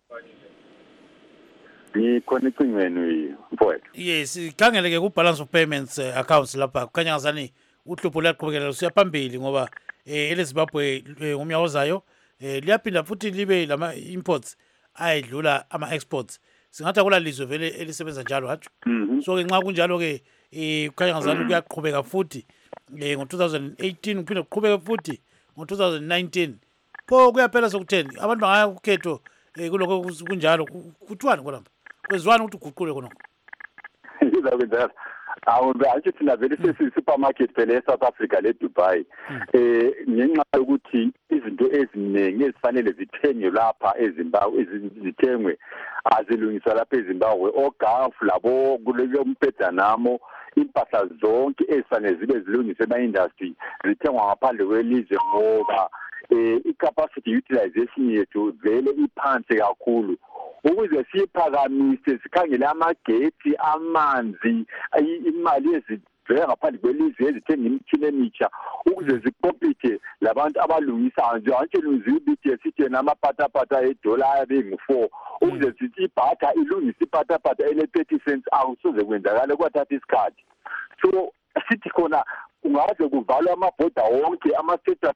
Ngikhona ecingweni mfowethu. Yes, khangele ke ku balance of payments accounts lapha. Kukhanya ngazani uhlupho luyaqhubekela lusiya phambili ngoba eleZimbabwe ngomnyaka ozayo liyaphinda futhi libe lama imports ayidlula ama exports. Singathi akulalizwe vele elisebenza njalo hathi. So ke nxa kunjalo ke kukhanya ngazani kuyaqhubeka futhi ngo-2018 kuphinde kuqhubeke futhi ngo-2019 pho kuyaphela sokutheni abantu bangaya kukhetho kuloko kunjalo kuthiwani khonapha kwenziwani ukuthi uguqule khonoko izakwenzeka awuthi thina vele sesi-supermarket phela e-South Africa le-Dubai ngenxa yokuthi izinto eziningi ezifanele zithengwe lapha eZimbabwe zithengwe azilungiswa lapha eZimbabwe ogafu labo kuleyo mpethanamo impahla zonke ezifanele zibe zilungiswe ema-industry zithengwa ngaphandle kwelizwe ngoba i-capacity utilization yethu vele iphansi kakhulu. Ukuze siphakamise sikhangele amagetsi, amanzi, imali ezivela ngaphandle kwelizwe ezithenga imitshini emitsha ukuze zikompite labantu abalungisayo nje antshelo ukuthi sithi namapatapata edola abengu-4 ukuze sithi ibhatha ilungise ipatapata ene-30 cents akusoze kwenzakala kwathatha isikhathi. So sithi khona kungaze kuvalwe amabhoda wonke ama-state.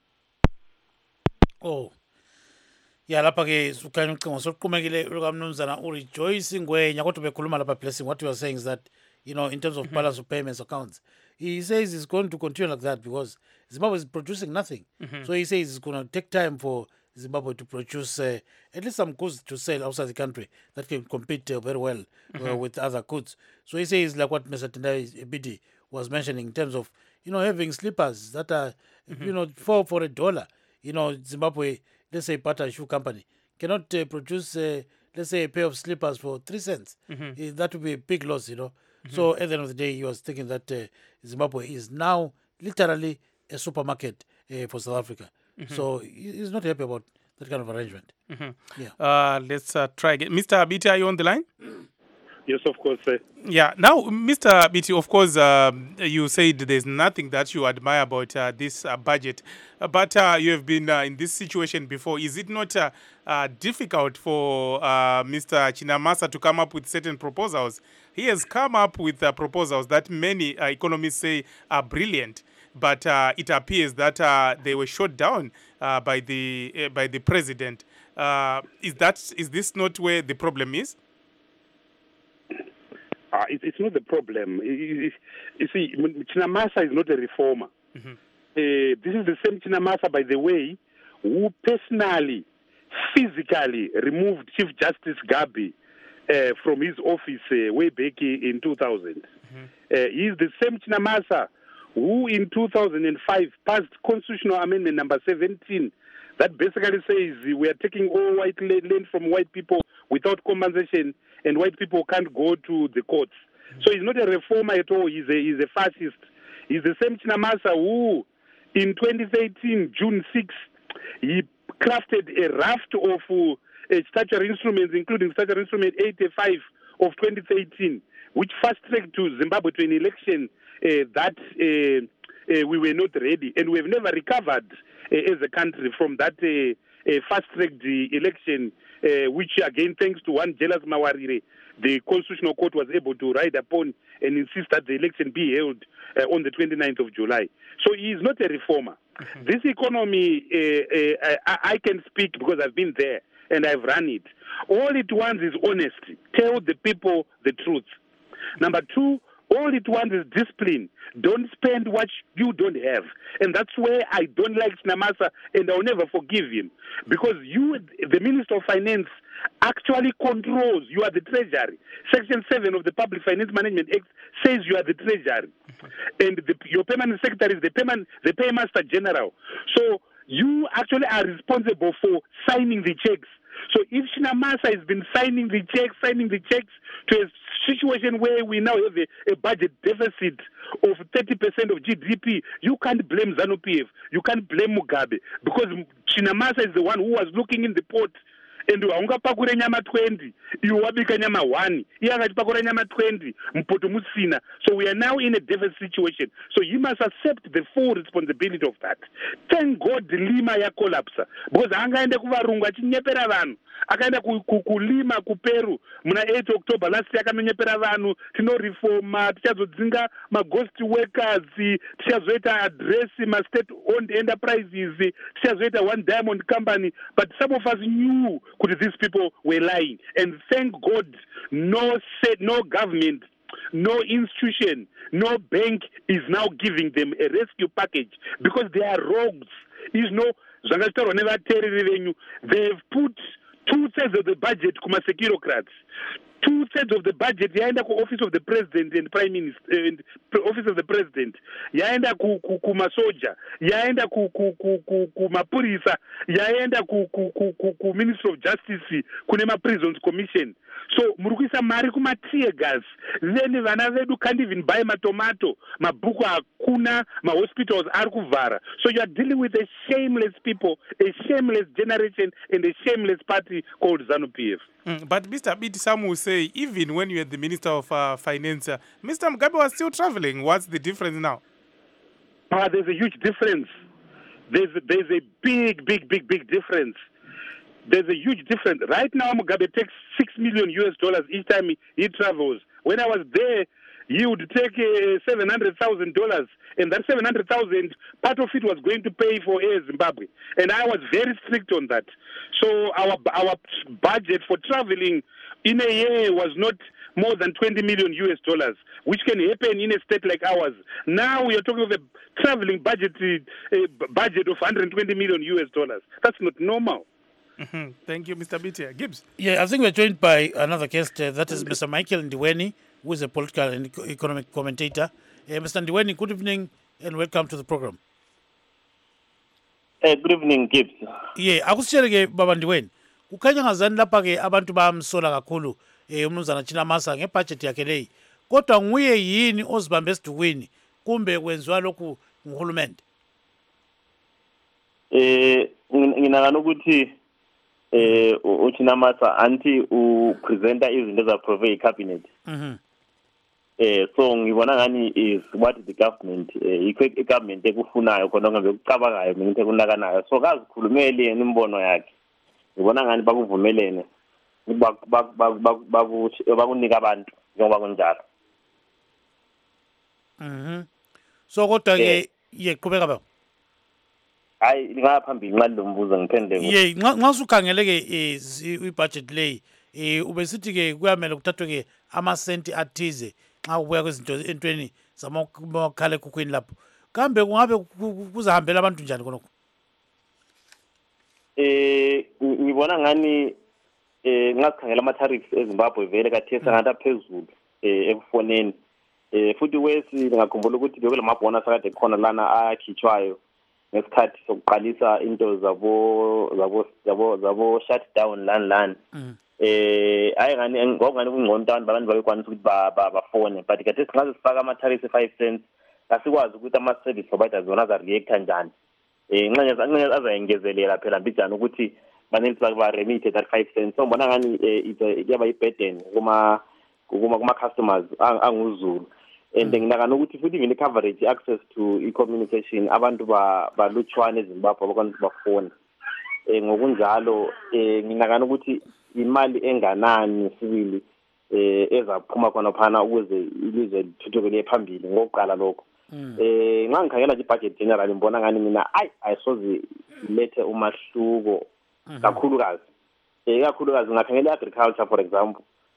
Ya lapha ke sukhanya ucingo soqhumekile lukamnumzana uRejoice Ngwenya kodwa bekhuluma lapha Blessing. What you are saying is that in terms of balance of payments accounts, he says it's going to continue like that because Zimbabwe is producing nothing. So he says it's going to take time for Zimbabwe to produce at least some goods to sell outside the country that can compete very well with other goods. So he says like what Mr. Tendai Bidi was mentioning in terms of having slippers that are $4 for $1. Zimbabwe, let's say butter shoe company, cannot produce, let's say, a pair of slippers for 3 cents. That would be a big loss, So at the end of the day, he was thinking that Zimbabwe is now literally a supermarket for South Africa. So he's not happy about that kind of arrangement. Yeah. Let's try again. Mr. Biti, are you on the line? Yes, of course, sir. Yeah. Now, Mr. Biti, of course, you said there's nothing that you admire about this budget, but you have been in this situation before. Is it not difficult for Mr. Chinamasa to come up with certain proposals? He has come up with proposals that many economists say are brilliant, but it appears that they were shot down by the president. Is this not where the problem is? It's not the problem. You see, Chinamasa is not a reformer. This is the same Chinamasa, by the way, who personally, physically removed Chief Justice Gabi from his office way back in 2000. He is the same Chinamasa who in 2005 passed Constitutional Amendment number 17 that basically says we are taking all white land from white people without compensation, and white people can't go to the courts. So he's not a reformer at all. He's a fascist. He's the same Chinamasa who, in 2013, June 6, he crafted a raft of statutory instruments, including statutory instrument 85 of 2013, which fast-tracked to Zimbabwe to an election that we were not ready. And we have never recovered as a country from that fast-tracked election, which, again, thanks to one jealous Mawarire, the Constitutional Court was able to ride upon and insist that the election be held on the 29th of July. So he is not a reformer. This economy, I can speak because I've been there and I've run it. All it wants is honesty. Tell the people the truth. Number two, all it wants is discipline. Don't spend what you don't have. And that's where I don't like Chinamasa, and I'll never forgive him. Because you, the Minister of Finance, actually controls, you are the treasury. Section 7 of the Public Finance Management Act says you are the treasury. And your permanent secretary is the paymaster general. So you actually are responsible for signing the checks. So if Chinamasa has been signing the checks to a situation where we now have a budget deficit of 30% of GDP, you can't blame ZANU-PF, you can't blame Mugabe, because Chinamasa is the one who was looking in the pot. And haungapakure nyama 20 iwe wabika nyama 1 iye akatipakura nyama 20 mupoto musina. So we are now in a deficit situation, so he must accept the full responsibility of that. Thank God Lima ya collapse, because angaende kuvarungu achinyepera vanhu, akaenda kulima kuperu muna 8 October last year akamenyepera vanhu, tinoreforma, tichazodzinga maghost workers, tichazoita address ma-state owned enterprises, tichazoita one diamond company. But some of us knew these people were lying, and thank God no government, no institution, no bank is now giving them a rescue package, because they are rogues. They've put 2/3 of the budget kuma securocrats. 2/3 of the budget yaenda ku office of the president and prime minister, and office of the president yaenda ku masoja, yaenda ku mapurisa, yaenda ku minister of justice, kune ma prisons commission. So murikuisa mari kuma tear gas, then vana vedu can't even buy matomato, mabhuku hakuna, hospitals are kuvhara. So you are dealing with a shameless people, a shameless generation, and a shameless party called ZANU-PF. But Mr. Biti, some will say, even when you are the Minister of Finance, Mr. Mugabe was still traveling. What's the difference now? There's a huge difference. There's a big difference. There's a huge difference. Right now, Mugabe takes $6 million each time he travels. When I was there, he would take $700,000, and that $700,000, part of it was going to pay for Air Zimbabwe, and I was very strict on that. So our budget for traveling in a year was not more than $20 million, which can happen in a state like ours. Now we are talking of a traveling budget of $120 million. That's not normal. Thank you, Mr. Biti. Gibbs. Yeah, I think we're joined by another guest. That is Mr. Michael Ndiweni, who is a political and economic commentator. Mr. Ndiweni, good evening and welcome to the program. Good evening, Gibbs. Akusitshele-ke baba Ndiweni, kukhanya ngazani lapha-ke abantu bayamsola kakhulu umnumzana Chinamasa ngebhajethi yakhe leyi, kodwa nguye yini ozibambe esidukwini kumbe kwenziwa lokhu nguhulumende? Nginakana ukuthi uChinamasa anti upresenta izinto ezaprove icabinet. So ngibona ngani is what the government igovernment ekufunayo khona ngabe ukucabangayo mina into kunakanayo, so kazikhulumele yena imbono yakhe. Ngibona ngani bakuvumelene bakunika abantu njengoba kunjalo. So kodwa-ke qhubeka baba. Hayi lingaphambili nxa lombuzo ngiphendule. Nxa sukhangele-ke ibudget leyi ubesithi-ke kuyamele kuthathwe-ke amasenti athize nxa kubuya kwezinto entweni zamakhala ekhukhwini lapho, kambe kungabe kuzahambela abantu njani khonokho? Ngibona ngani ngasikhangela ama-tariffs eZimbabwe vele kathesi angathi aphezulu ekufoneni, futhi wesi ngakhumbula ukuthi bekule mabhonus akade khona lana akhitshwayo ngesikhathi sokuqalisa into zabo shutdown lani. Hayi ngani ngokungani kungcono abantu babekwanisa ukuthi bafone, but kathesi ngaze sifaka ama-tariffs 5 cents asikwazi ukuthi ama-service providers zona aza-reacta njani. Nxa azayengezelela phela mbijani ukuthi banele ba-remit that 5 cents. So ngibona ngani kuyaba yi-burden kuma-customers anguzulu, and nginakana ukuthi futhi even i-coverage access to i-communication abantu balutshwane eZimbabwe abakwanisa bafone. Ngokunjalo nginakana ukuthi imali enganani sibili ezaphuma khona phana ukuze ilizwe lithuthukele phambili ngokuqala lokho. Nxa ngikhangela nje i-budget general ngibona ngani mina ayisoze ilethe umahluko kakhulukazi. Kakhulukazi ngakhangela i-agriculture for example,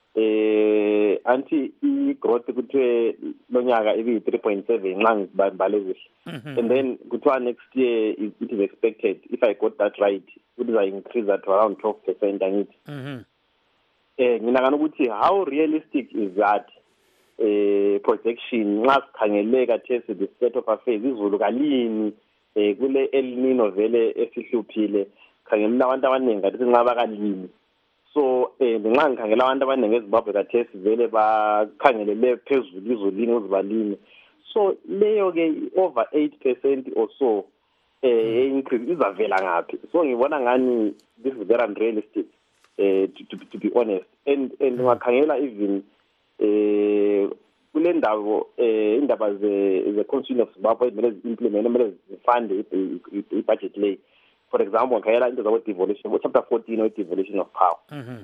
anti i-growth kuthiwe lonyaka ibi-3.7 nxa ngibale kuhle, and then kuthiwa next year it is expected, if I got that right, it is increase that to around 12% angithi. Nginakana ukuthi how realistic is that projection nxa sikhangele kathesi the state of affairs izulu kalini kule El Nino vele esihluphile, khangelela abantu abaningi kathesi nxa bakalini. So nxa ngikhangela abantu abaningi eZimbabwe kathesi vele bakhangelele phezulu izulini uzibalini, so leyo-ke over 8% or so increase izavela ngaphi? So ngibona ngani this is very unrealistic to be honest, and ngakhangela even kule ndawo indaba ze-Constitution of Zimbabwe kumele zi-implement, kumele zifande i-budget leyi. For example, ngakhangela into zabo-devolution, chapter 14 we-devolution of power.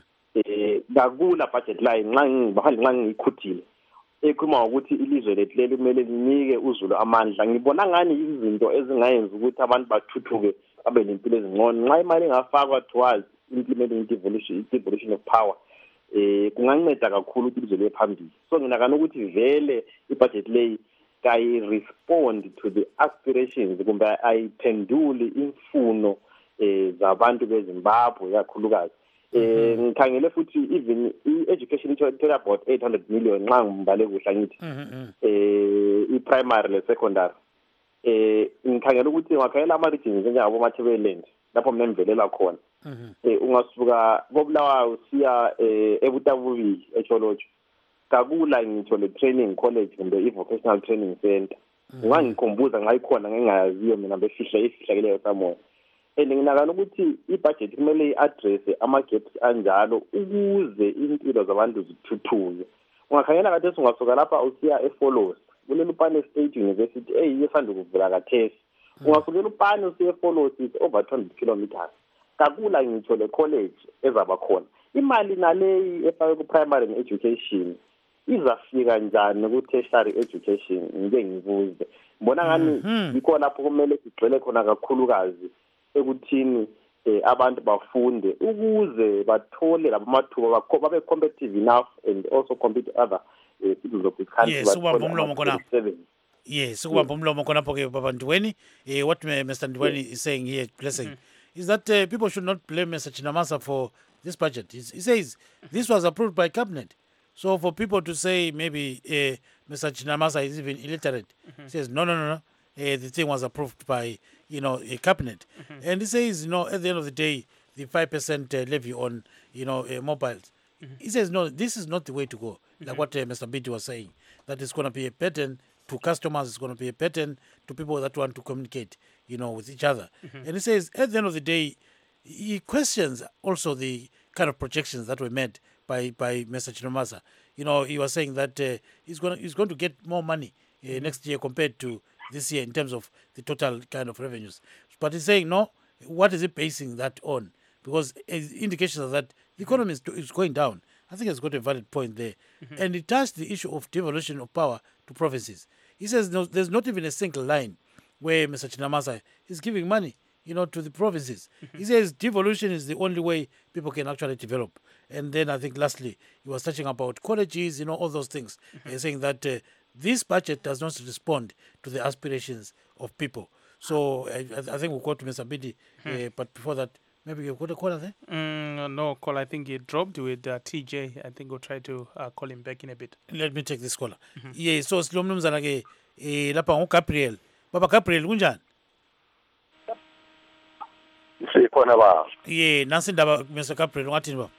Kakula budget line nxa ngiyikhuthile ekhuluma ngokuthi ilizwe lethu leli kumele linike uzulu amandla. Ngibona ngani izinto ezingayenza ukuthi abantu bathuthuke babe nempilo ezingcono nxa imali engafakwa towards implementing devolution of power kunganceda kakhulu ukuthi ilizwe liye phambili. So nginakana ukuthi vele ibudget leyi kayi-respond to the aspirations kumbe ayiphenduli imfuno zabantu beZimbabwe kakhulukazi. Ngikhangele futhi even i-education ithola about 800 million nxa ngimbale kuhle angithi i-primary le-secondary. Ngikhangela ukuthi ngakhangela ama-regions njengabo Matabeleland lapho mina ngivelela khona, ungasuka koBulawayo usiya eButabuvile eTsholotsho, kakula ngitho le-training college kumbe i-vocational training center. Ungangikhumbuza nxa ikhona ngingayaziyo mina befihlakeleyo samoya. And nginakana ukuthi ibudget kumele i-addresse ama-gaps anjalo ukuze impilo zabantu zithuthuke. Ungakhangela kathesi ungasuka lapha usiya eFolos kuleLupane State University esanda kuvula kathesi, ungasukela uPane usiya eFolos is over 200 kilometers. Kakula ngitsho le college ezaba khona. Imali naleyi efakwe ku-primary education izafika njani ku-tertiary education? Ngike ngibuze. Mbona ngani yikho lapho kumele sigxile khona kakhulukazi ekuthini abantu bafunde ukuze bathole labo mathuba babe competitive enough and also compete other citizens of the country. Yes, ubamba umlomo khonapho. Yes, ukubamba umlomo khonapho-ke baba Ndiweni. What Mr. Ndiweni is saying here, blessing, is that people should not blame Mr. Chinamasa for this budget. He says this was approved by cabinet. So for people to say maybe Mr. Chinamasa is even illiterate, he says no. The thing was approved by a cabinet. And he says, at the end of the day, the 5% levy on, mobiles. He says, no, this is not the way to go. Like what Mr. Biti was saying, that it's going to be a pattern to customers, it's going to be a pattern to people that want to communicate, with each other. And he says, at the end of the day, he questions also the kind of projections that were made by Mr. Chinamasa. He was saying that he's going to get more money next year compared to this year in terms of the total kind of revenues. But he's saying, no, what is he basing that on? Because indications are that the economy is going down. I think he's got a valid point there. And he touched the issue of devolution of power to provinces. He says there's not even a single line where Mr. Chinamasa is giving money, to the provinces. He says devolution is the only way people can actually develop. And then I think lastly, he was touching about colleges, all those things. He's saying that this budget does not respond to the aspirations of people. So I think we'll go to Mr. Bidi. But before that, maybe you've got a caller there? No call. I think he dropped with TJ. I think we'll try to call him back in a bit. Let me take this caller. Yeah, so Silo Mnumzana ke lapha nguGabriel. Baba Gabriel kunjani? Sikhona ba. Yeah, nasi indaba Mr. Gabriel ungathini ba?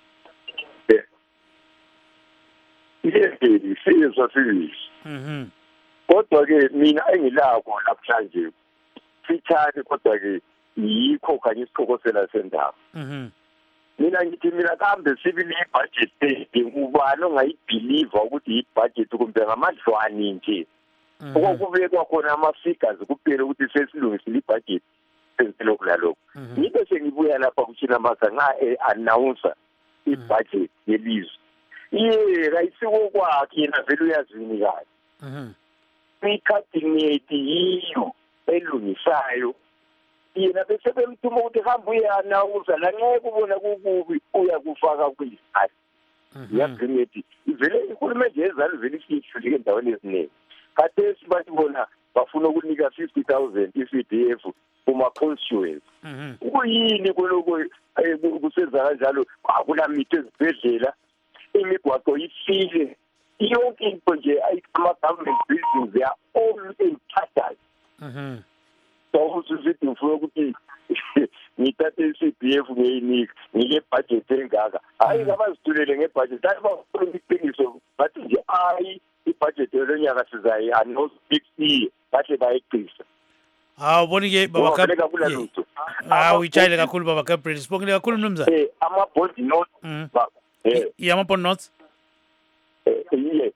Yebo, siyezwa. Kodwa ke mina engilakho namhlanje. Sithani kodwa ke yikho kanye isikhokosela sendaba. Mina ngithi kambe sibili ibudget ngubani ongayibelieve ukuthi ibudget kumbe ngamadlwani nje. Okubekwa khona ama-figures kuphela ukuthi sesilungisile ibudget sensilokhu lalokho. Ngike sengibuya lapha kuChinamasa announce ibudget yelizwe. Kayisiko kwakhe yena vele uyazini kahle. I-cabinet yiyo elungisayo. Yena bese bemthuma ukuthi hamba uyanawuza la ngeke ubona kukubi uyakufaka kuyisiphathi. Yacabinet ivele ikhulume nje ezali vele isihlulike endaweni eziningi. Khathesi bathi bona bafuna ukunika 50,000 i-CDF kuma-constituents. Kuyini koloko kusenza kanjalo? Akunamitho ezibhedlela, imigwaqo ifile, yonke into nje ama-government buildings they are all in tatters. So usithi ufuna ukuthi ngithathe i-CDF ngiyinika ngile budget engaka. Hayi ngabazithulele ngebudget ayibafuna iqiniso bathi nje ibudget yonyaka sizayi anozifix bahle bayiqisa. Uboni ke baba Gabriel. Uyitshayile kakhulu baba Gabriel. Sibongile kakhulu mnumzane. Ama-bond notes. Ama-bond notes. Yes.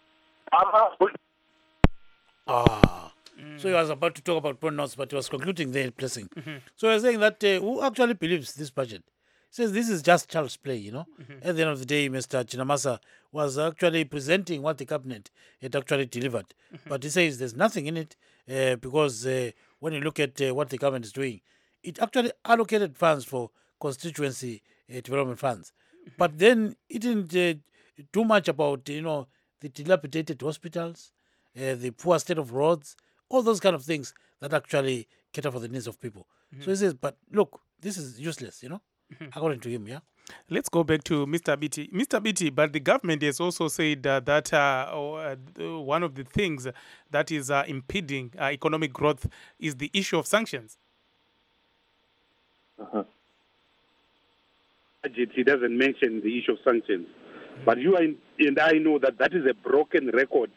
So he was about to talk about bond notes, but he was concluding the blessing. So he was saying that who actually believes this budget? He says this is just child's play, At the end of the day, Mr. Chinamasa was actually presenting what the cabinet had actually delivered. But he says there's nothing in it because when you look at what the government is doing, it actually allocated funds for constituency development funds. But then it didn't do much about, the dilapidated hospitals, the poor state of roads, all those kind of things that actually cater for the needs of people. So he says, but look, this is useless, according to him, yeah? Let's go back to Mr. Biti. Mr. Biti, but the government has also said that one of the things that is impeding economic growth is the issue of sanctions. He doesn't mention the issue of sanctions. But you and I know that is a broken record.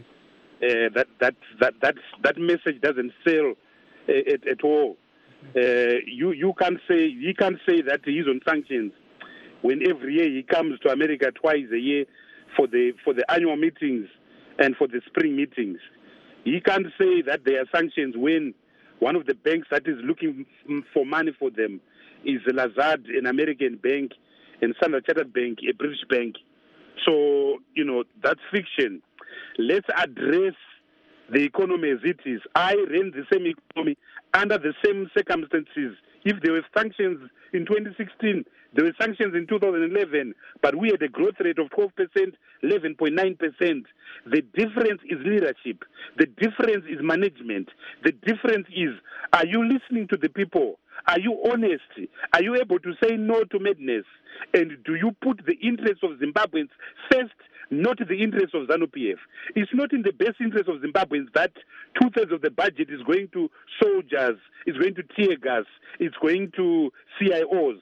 That message doesn't sell at all. He can't say that he's on sanctions when every year he comes to America twice a year for the annual meetings and for the spring meetings. He can't say that there are sanctions when one of the banks that is looking for money for them is Lazard, an American bank, and Standard Chartered Bank, a British bank. So, that's fiction. Let's address the economy as it is. I ran the same economy under the same circumstances. If there were sanctions in 2016, there were sanctions in 2011, but we had a growth rate of 12%, 11.9%. The difference is leadership. The difference is management. The difference is, are you listening to the people? Are you honest? Are you able to say no to madness? And do you put the interests of Zimbabweans first, not the interests of ZANU-PF? It's not in the best interest of Zimbabweans that 2/3 of the budget is going to soldiers, is going to tear gas, it's going to CIOs.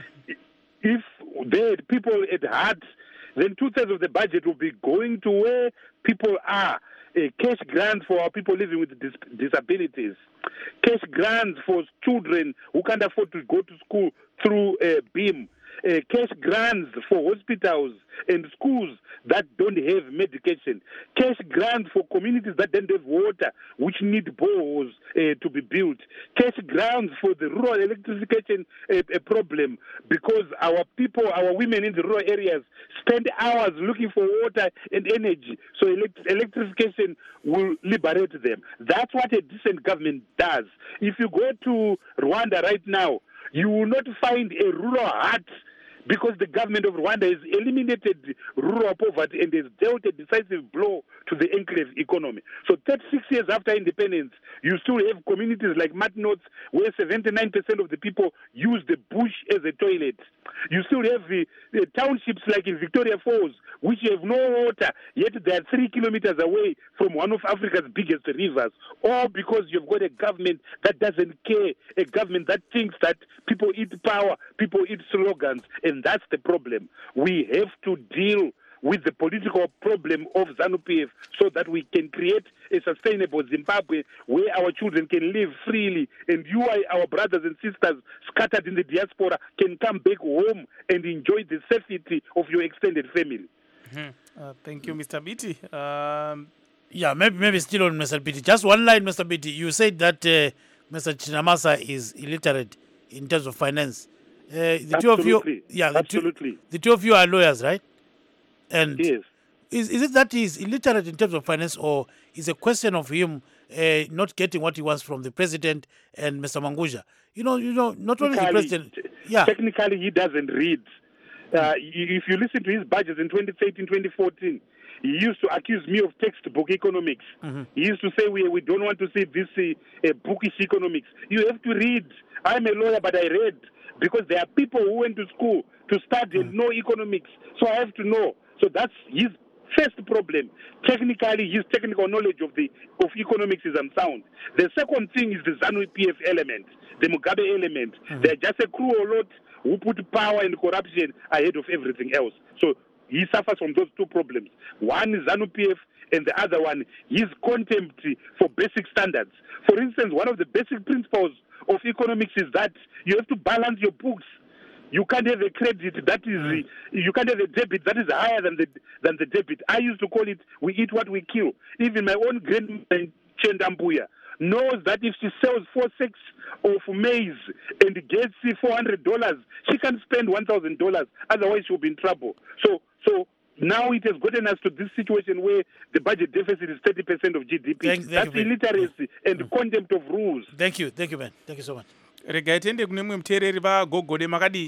If they had people at heart, then 2/3 of the budget will be going to where people are. Cash grants for our people living with disabilities, cash grants for children who can't afford to go to school through BEAM, cash grants for hospitals and schools that don't have medication, cash grants for communities that don't have water, which need boreholes to be built, cash grants for the rural electrification problem, because our people, our women in the rural areas spend hours looking for water and energy, so electrification will liberate them. That's what a decent government does. If you go to Rwanda right now, you will not find a rural hut, because the government of Rwanda has eliminated rural poverty and has dealt a decisive blow to the enclave economy. So 36 years after independence, you still have communities like Matnots where 79% of the people use the bush as a toilet. You still have the townships like in Victoria Falls, which have no water, yet they are 3 kilometers away from one of Africa's biggest rivers, all because you've got a government that doesn't care, a government that thinks that people eat power, people eat slogans, and that's the problem. We have to deal with the political problem of ZANU-PF so that we can create a sustainable Zimbabwe where our children can live freely, and you, our brothers and sisters scattered in the diaspora, can come back home and enjoy the safety of your extended family. Thank you, Mr. Biti. Yeah, maybe still on Mr. Biti. Just one line, Mr. Biti. You said that Mr. Chinamasa is illiterate in terms of finance. The two of you, yeah, the two of you are lawyers, right? And yes. Is it that he's illiterate in terms of finance, or is a question of him not getting what he wants from the president and Mr. Mangudya? You know, not only the president. Yeah. Technically, he doesn't read. If you listen to his budgets in 2013, 2014, he used to accuse me of textbook economics. Mm-hmm. He used to say we don't want to see this bookish economics. You have to read. I'm a lawyer, but I read, because there are people who went to school to study and know economics. So I have to know. So that's his first problem. Technically, his technical knowledge of economics is unsound. The second thing is the ZANU-PF element, the Mugabe element. Mm-hmm. They're just a cruel lot who put power and corruption ahead of everything else. So he suffers from those two problems. One is ZANU-PF, and the other one is contempt for basic standards. For instance, one of the basic principles of economics is that you have to balance your books. You can't have a credit that is, you can't have a debit that is higher than the debit. I used to call it, we eat what we kill. Even my own grandmother, Chendambuya, knows that if she sells 4 sacks of maize and gets $400, she can spend $1,000. Otherwise, she'll be in trouble. So now it has gotten us to this situation where the budget deficit is 30% of GDP. That's illiteracy and contempt of rules. Thank you, man. Thank you so much. Regai tiende kune mumwe muteereri vaGogode makadii?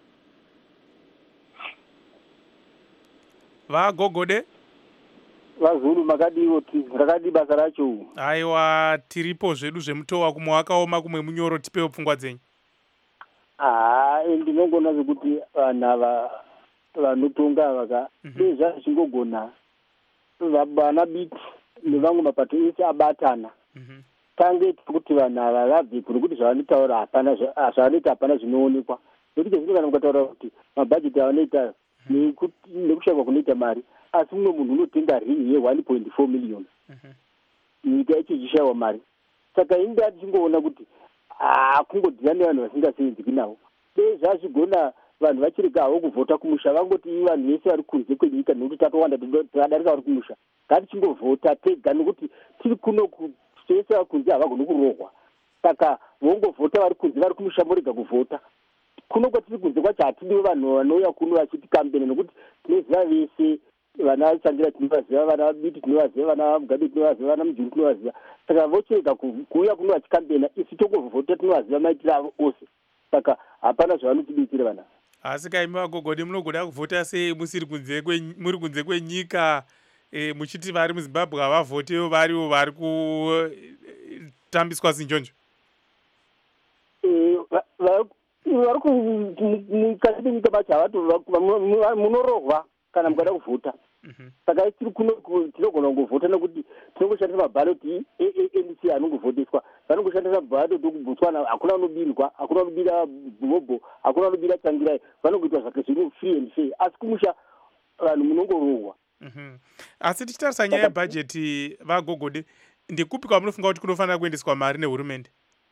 VaGogode? VaZulu makadiwo rakadi basa racho. Aiwa, tiripo zvedu zvemutowa, kumwe wakaoma kumwe munyoro, tipewo pfungwa dzenyu. Ndinongona zvekuti vanhu ava vanotonga vaka dei zvazvingogona vana biti nevamwe mapato ese abatana. Tange kuti vanhu ava vabve kuti zvavanotaura hapana zvinoonekwa. Nokuti zvino kana mukataura kuti mabhajeti avanoita nekushayikwa kunoita mari, asi mumwe munhu unotenga rin'i ye1.4 million. Nyika yacho ichishayiwa mari. Saka inge atichingoona kuti kungodhirana nevanhu vasingasenzeki navo. Dei zvazvigona vanhu vachirega havo kuvhota kumusha, vangoti vanhu vese vari kunze kwenyika, nekuti tatowanda takadarika vari kumusha. Ngatichingovhota tega, nokuti tiri kuno vese vari kunze havagoni kurohwa. Saka vongovhota vari kunze, vari kumusha morega kuvhota. Kuno kwatiri kunze kwacho hatidiwo vanhu vanouya kuno vachitikambena, nokuti tinoziva vese vana Chandira tinovaziva, vana Biti tinovaziva, vana Mugabe tinovaziva, vana Mujuru tinovaziva. Saka vochirega kuuya kuno vachikambena, isu tongovhota tinovaziva maitiro avo ose. Saka hapana zvavanotibikira vana. Asi kaimi vaGogode, munogona kuvhota sei muri kunze kwenyika, muchiti vari muZimbabwe havavhotewo variwo vari kutambiswa sinjonjo? vari mukati menyika macho havati munorohwa kana mukada kuvhota. Saka tinogona kungovhota nekuti tinongoshandisa mabhaloti ANC anongovhoteswa, vanongoshandisa mabhaloti okubotswana, hakuna unobirwa, hakuna unobira bhobho, hakuna unobira tsangirai, vanongoita zvake zvino free and fair, asi kumusha vanhu munongorohwa. Asi tichitarisa nyaya yebhajeti vaGogode, ndikupi kwamunofunga kuti kunofanira kuendeswa mari nehurumende?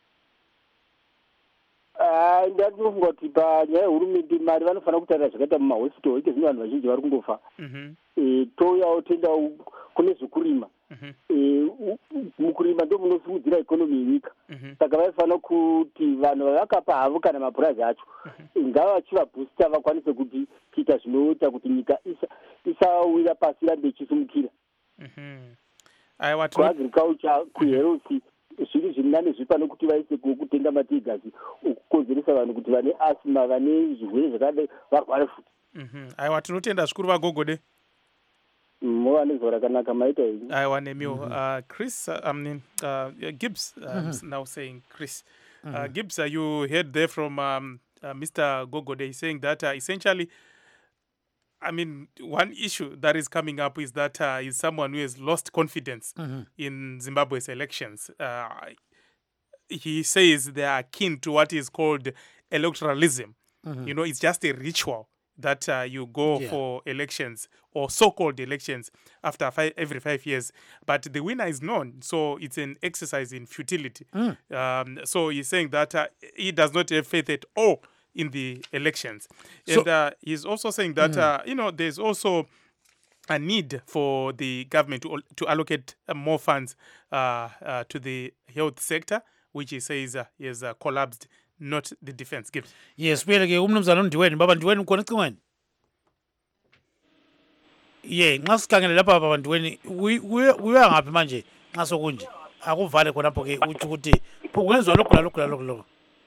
Ndatofunga kuti panyaya yehurumende mari vanofanira kutarira zvakaita mumahospital, ike zvino vanhu vazhinji vari kungofa. Touyawo toenda kune zvekurima. Mukurima ndo munosimudzira ikonomi yenyika. Saka vaifanira kuti vanhu vavakapa havo kana mapurazi acho ngavachivabhusita vakwanise kuti kuita zvinoita kuti nyika isawira pasi rambe ichisimukira. Kuagriculture, kuhealth, zviri zvirinane zvipano kuti vaise kutenga matigazi okukonzeresa vanhu kuti vane asima, vane zvirwere zvakadai varware futi. Aiwa, tinotenda zvikuru vaGogode. Mova nezuva rakanaka maita izvi. Aiwa nemiwo. Chris, Gibbs, now saying Chris. Gibbs, you heard there from Mr. Gogode saying that essentially, I mean, one issue that is coming up is that is someone who has lost confidence in Zimbabwe's elections. He says they are akin to what is called electoralism. You know, it's just a ritual that you go for elections or so-called elections after every 5 years. But the winner is known, so it's an exercise in futility. So he's saying that he does not have faith at all in the elections. And he's also saying that, you know, there's also a need for the government to allocate more funds to the health sector, which he says is collapsed, not the defense. Gibbs. Yes, we are umnumzana Ndiweni, baba Ndiweni ukhona ecingweni. Nxa sikhangele lapha baba Ndiweni, uya ngaphi manje nxa sokunje? Akuvale khonapho ke uthi ukuthi kungenzwa lokho.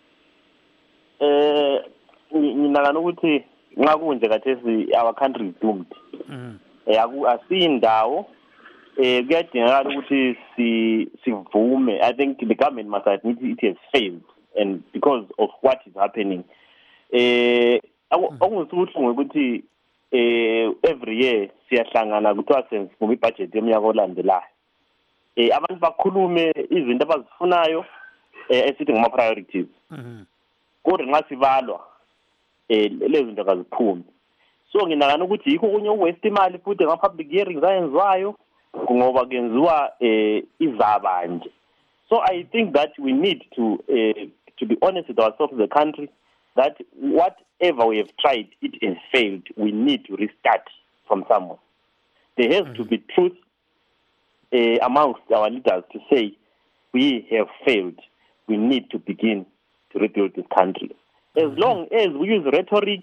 Nginakana ukuthi nxa kunje kathesi our country is doomed. Asindawo kuyadingakala ukuthi sivume. I think the government must admit it has failed, and because of what is happening. Akungusubuhlungu ukuthi every year siyahlangana kuthiwa senzivume ibudget yomnyaka olandelayo. Abantu bakhulume izinto abazifunayo esithi ngama-priorities. Kodwa nxa sibalwa lezo zinto kaziphumi. So nginakana ukuthi yikho kunye uwaste imali futhi ngama-public hearings ayenziwayo ngoba kenziwa izaba nje. So I think that we need to be honest with ourselves as a country, that whatever we have tried, it has failed. We need to restart from somewhere. There has to be truth amongst our leaders to say, we have failed. We need to begin to rebuild this country. As long as we use rhetoric,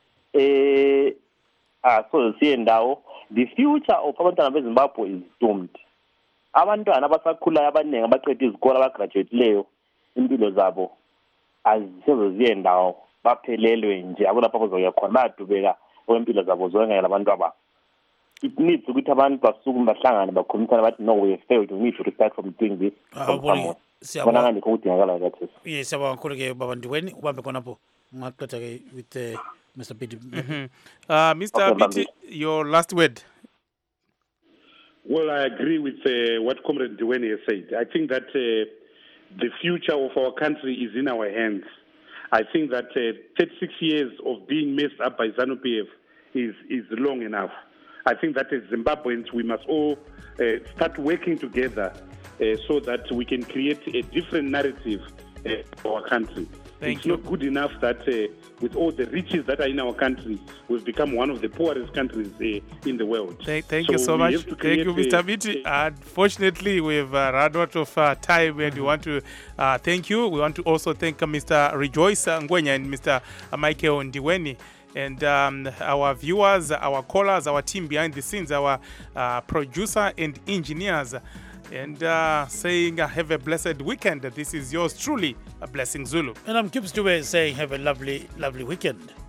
the future of abantwana beZimbabwe is doomed. Abantwana abasakhulayo abaningi abaqeda izikole abagraduate-leyo impilo zabo azisezoziye ndawo baphelelwe nje akulapha kuzoya khona bayadubeka okwempilo zabo zonke labantu aba. It needs ukuthi abantu basukume bahlangane bakhulumisane bathi no, we have failed, we need to restart from doing this. Siyabonga kakhulu ke baba Ndiweni ubambe khonapho ngaqeda ke with Mr. Biti. Mr. Biti, your last word. Well, I agree with what Comrade Ndiweni has said. I think that the future of our country is in our hands. I think that 36 years of being messed up by ZANU-PF is long enough. I think that as Zimbabweans, we must all start working together so that we can create a different narrative for our country. It's not good enough that with all the riches that are in our country, we've become one of the poorest countries in the world. Thank you so much. Thank you, Mr. Biti. Unfortunately, we've run out of time, and we want to thank you. We want to also thank Mr. Rejoice Ngwenya and Mr. Michael Ndiweni. And our viewers, our callers, our team behind the scenes, our producer and engineers, and saying have a blessed weekend. This is yours truly, a Blessing Zulu. And I'm Gibbs Dube saying have a lovely, lovely weekend.